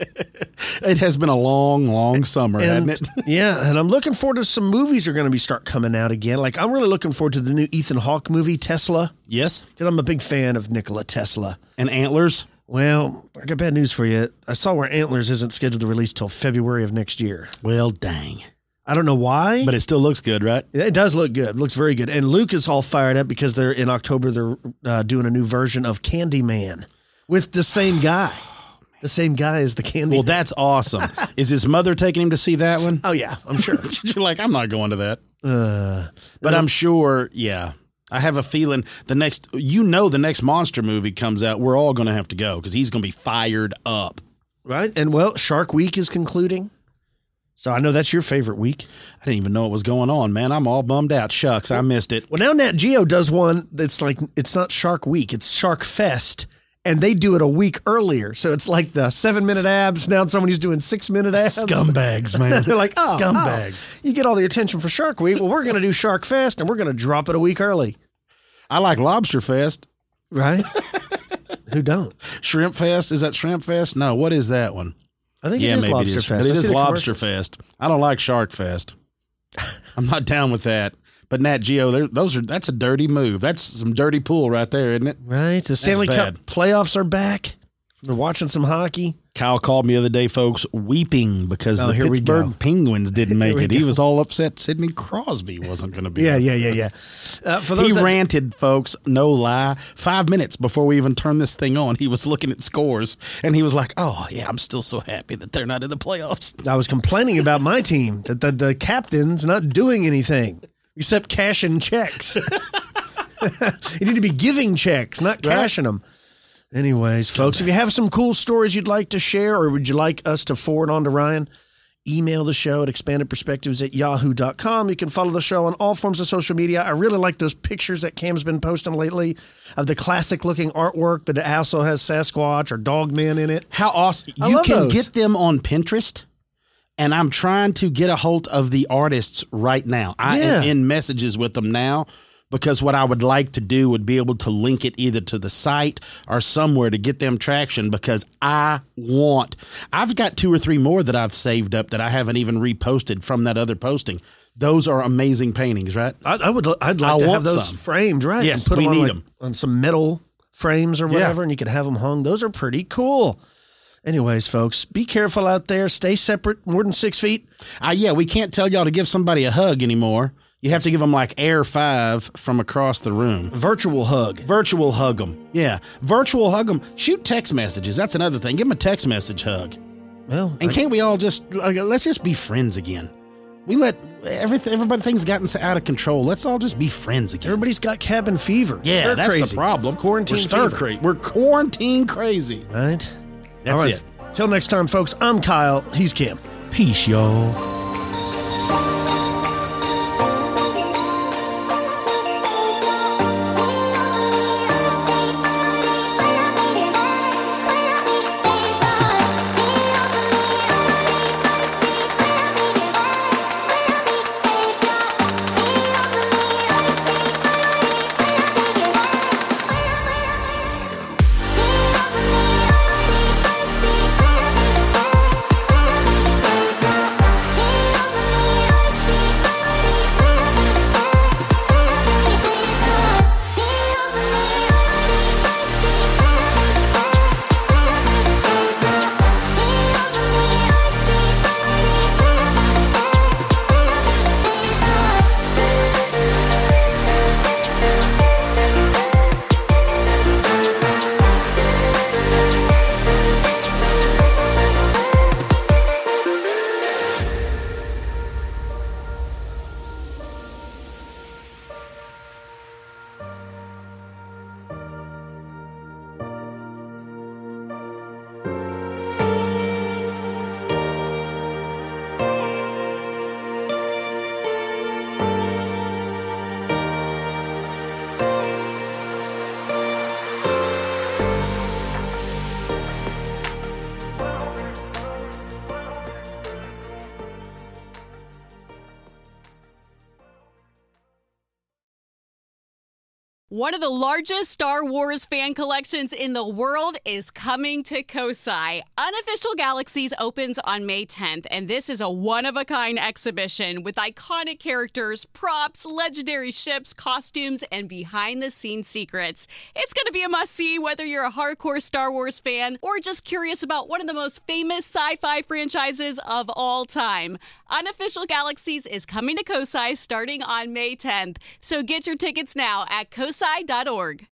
It has been a long, long summer, hasn't it? Yeah, and I'm looking forward to some movies are going to start coming out again. Like, I'm really looking forward to the new Ethan Hawke movie, Tesla. Yes. Because I'm a big fan of Nikola Tesla. And Antlers. Well, I got bad news for you. I saw where Antlers isn't scheduled to release till February of next year. Well, dang. I don't know why. But it still looks good, right? It does look good. It looks very good. And Luke is all fired up because they're in October, they're doing a new version of Candyman with the same guy. The same guy as the Candyman. Well, that's awesome. Is his mother taking him to see that one? Oh, yeah, I'm sure. You're like, I'm not going to that. But I'm sure, yeah. I have a feeling the next monster movie comes out, we're all going to have to go because he's going to be fired up. Right. And, well, Shark Week is concluding. So I know that's your favorite week. I didn't even know what was going on, man. I'm all bummed out. Shucks, I missed it. Well, now Nat Geo does one that's like, it's not Shark Week, it's Shark Fest. And they do it a week earlier. So it's like the 7-minute abs. Now somebody's doing 6-minute abs. Scumbags, man. They're like, oh, scumbags. You get all the attention for Shark Week. Well, we're going to do Shark Fest, and we're going to drop it a week early. I like Lobster Fest. Right? Who don't? Shrimp Fest? Is that Shrimp Fest? No, what is that one? I think it is Lobster Fest. But it is Lobster Fest. I don't like Shark Fest. I'm not down with that. But Nat Geo, that's a dirty move. That's some dirty pool right there, isn't it? Right. The Stanley Cup playoffs are back. We're watching some hockey. Kyle called me the other day, folks, weeping because the Pittsburgh Penguins didn't make it. He was all upset Sidney Crosby wasn't going to be there. Yeah. For those he ranted, folks, no lie. 5 minutes before we even turned this thing on, he was looking at scores, and he was like, oh, yeah, I'm still so happy that they're not in the playoffs. I was complaining about my team, that the captain's not doing anything except cashing checks. You need to be giving checks, not cashing them. Anyways, folks, if you have some cool stories you'd like to share or would you like us to forward on to Ryan, email the show at expandedperspectives@yahoo.com. You can follow the show on all forms of social media. I really like those pictures that Cam's been posting lately of the classic-looking artwork that also has Sasquatch or Dogman in it. How awesome. You can get them on Pinterest, and I'm trying to get a hold of the artists right now. I am in messages with them now because what I would like to do would be able to link it either to the site or somewhere to get them traction, because I've got 2 or 3 more that I've saved up that I haven't even reposted from that other posting. Those are amazing paintings, right? I'd like to have those framed, right? Yes, and put we them on, need like, them on some metal frames or whatever, Yeah. and you could have them hung. Those are pretty cool. Anyways, folks, be careful out there. Stay separate, more than 6 feet. Yeah, we can't tell y'all to give somebody a hug anymore. You have to give them like Air 5 from across the room. Virtual hug. Virtual hug them. Yeah, virtual hug them. Shoot text messages. That's another thing. Give them a text message hug. Well, And can't we all just, let's just be friends again? We let everybody things gotten out of control. Let's all just be friends again. everybody's got cabin fever. Yeah, Stir that's crazy. the problem. Quarantine fever. We're quarantine crazy. Right? That's All right. it. Till next time, folks, I'm Kyle. He's Kim. Peace, y'all. One of the largest Star Wars fan collections in the world is coming to Kosai. Unofficial Galaxies opens on May 10th, and this is a one-of-a-kind exhibition with iconic characters, props, legendary ships, costumes, and behind-the-scenes secrets. It's going to be a must-see whether you're a hardcore Star Wars fan or just curious about one of the most famous sci-fi franchises of all time. Unofficial Galaxies is coming to Kosai starting on May 10th, so get your tickets now at kosai.org.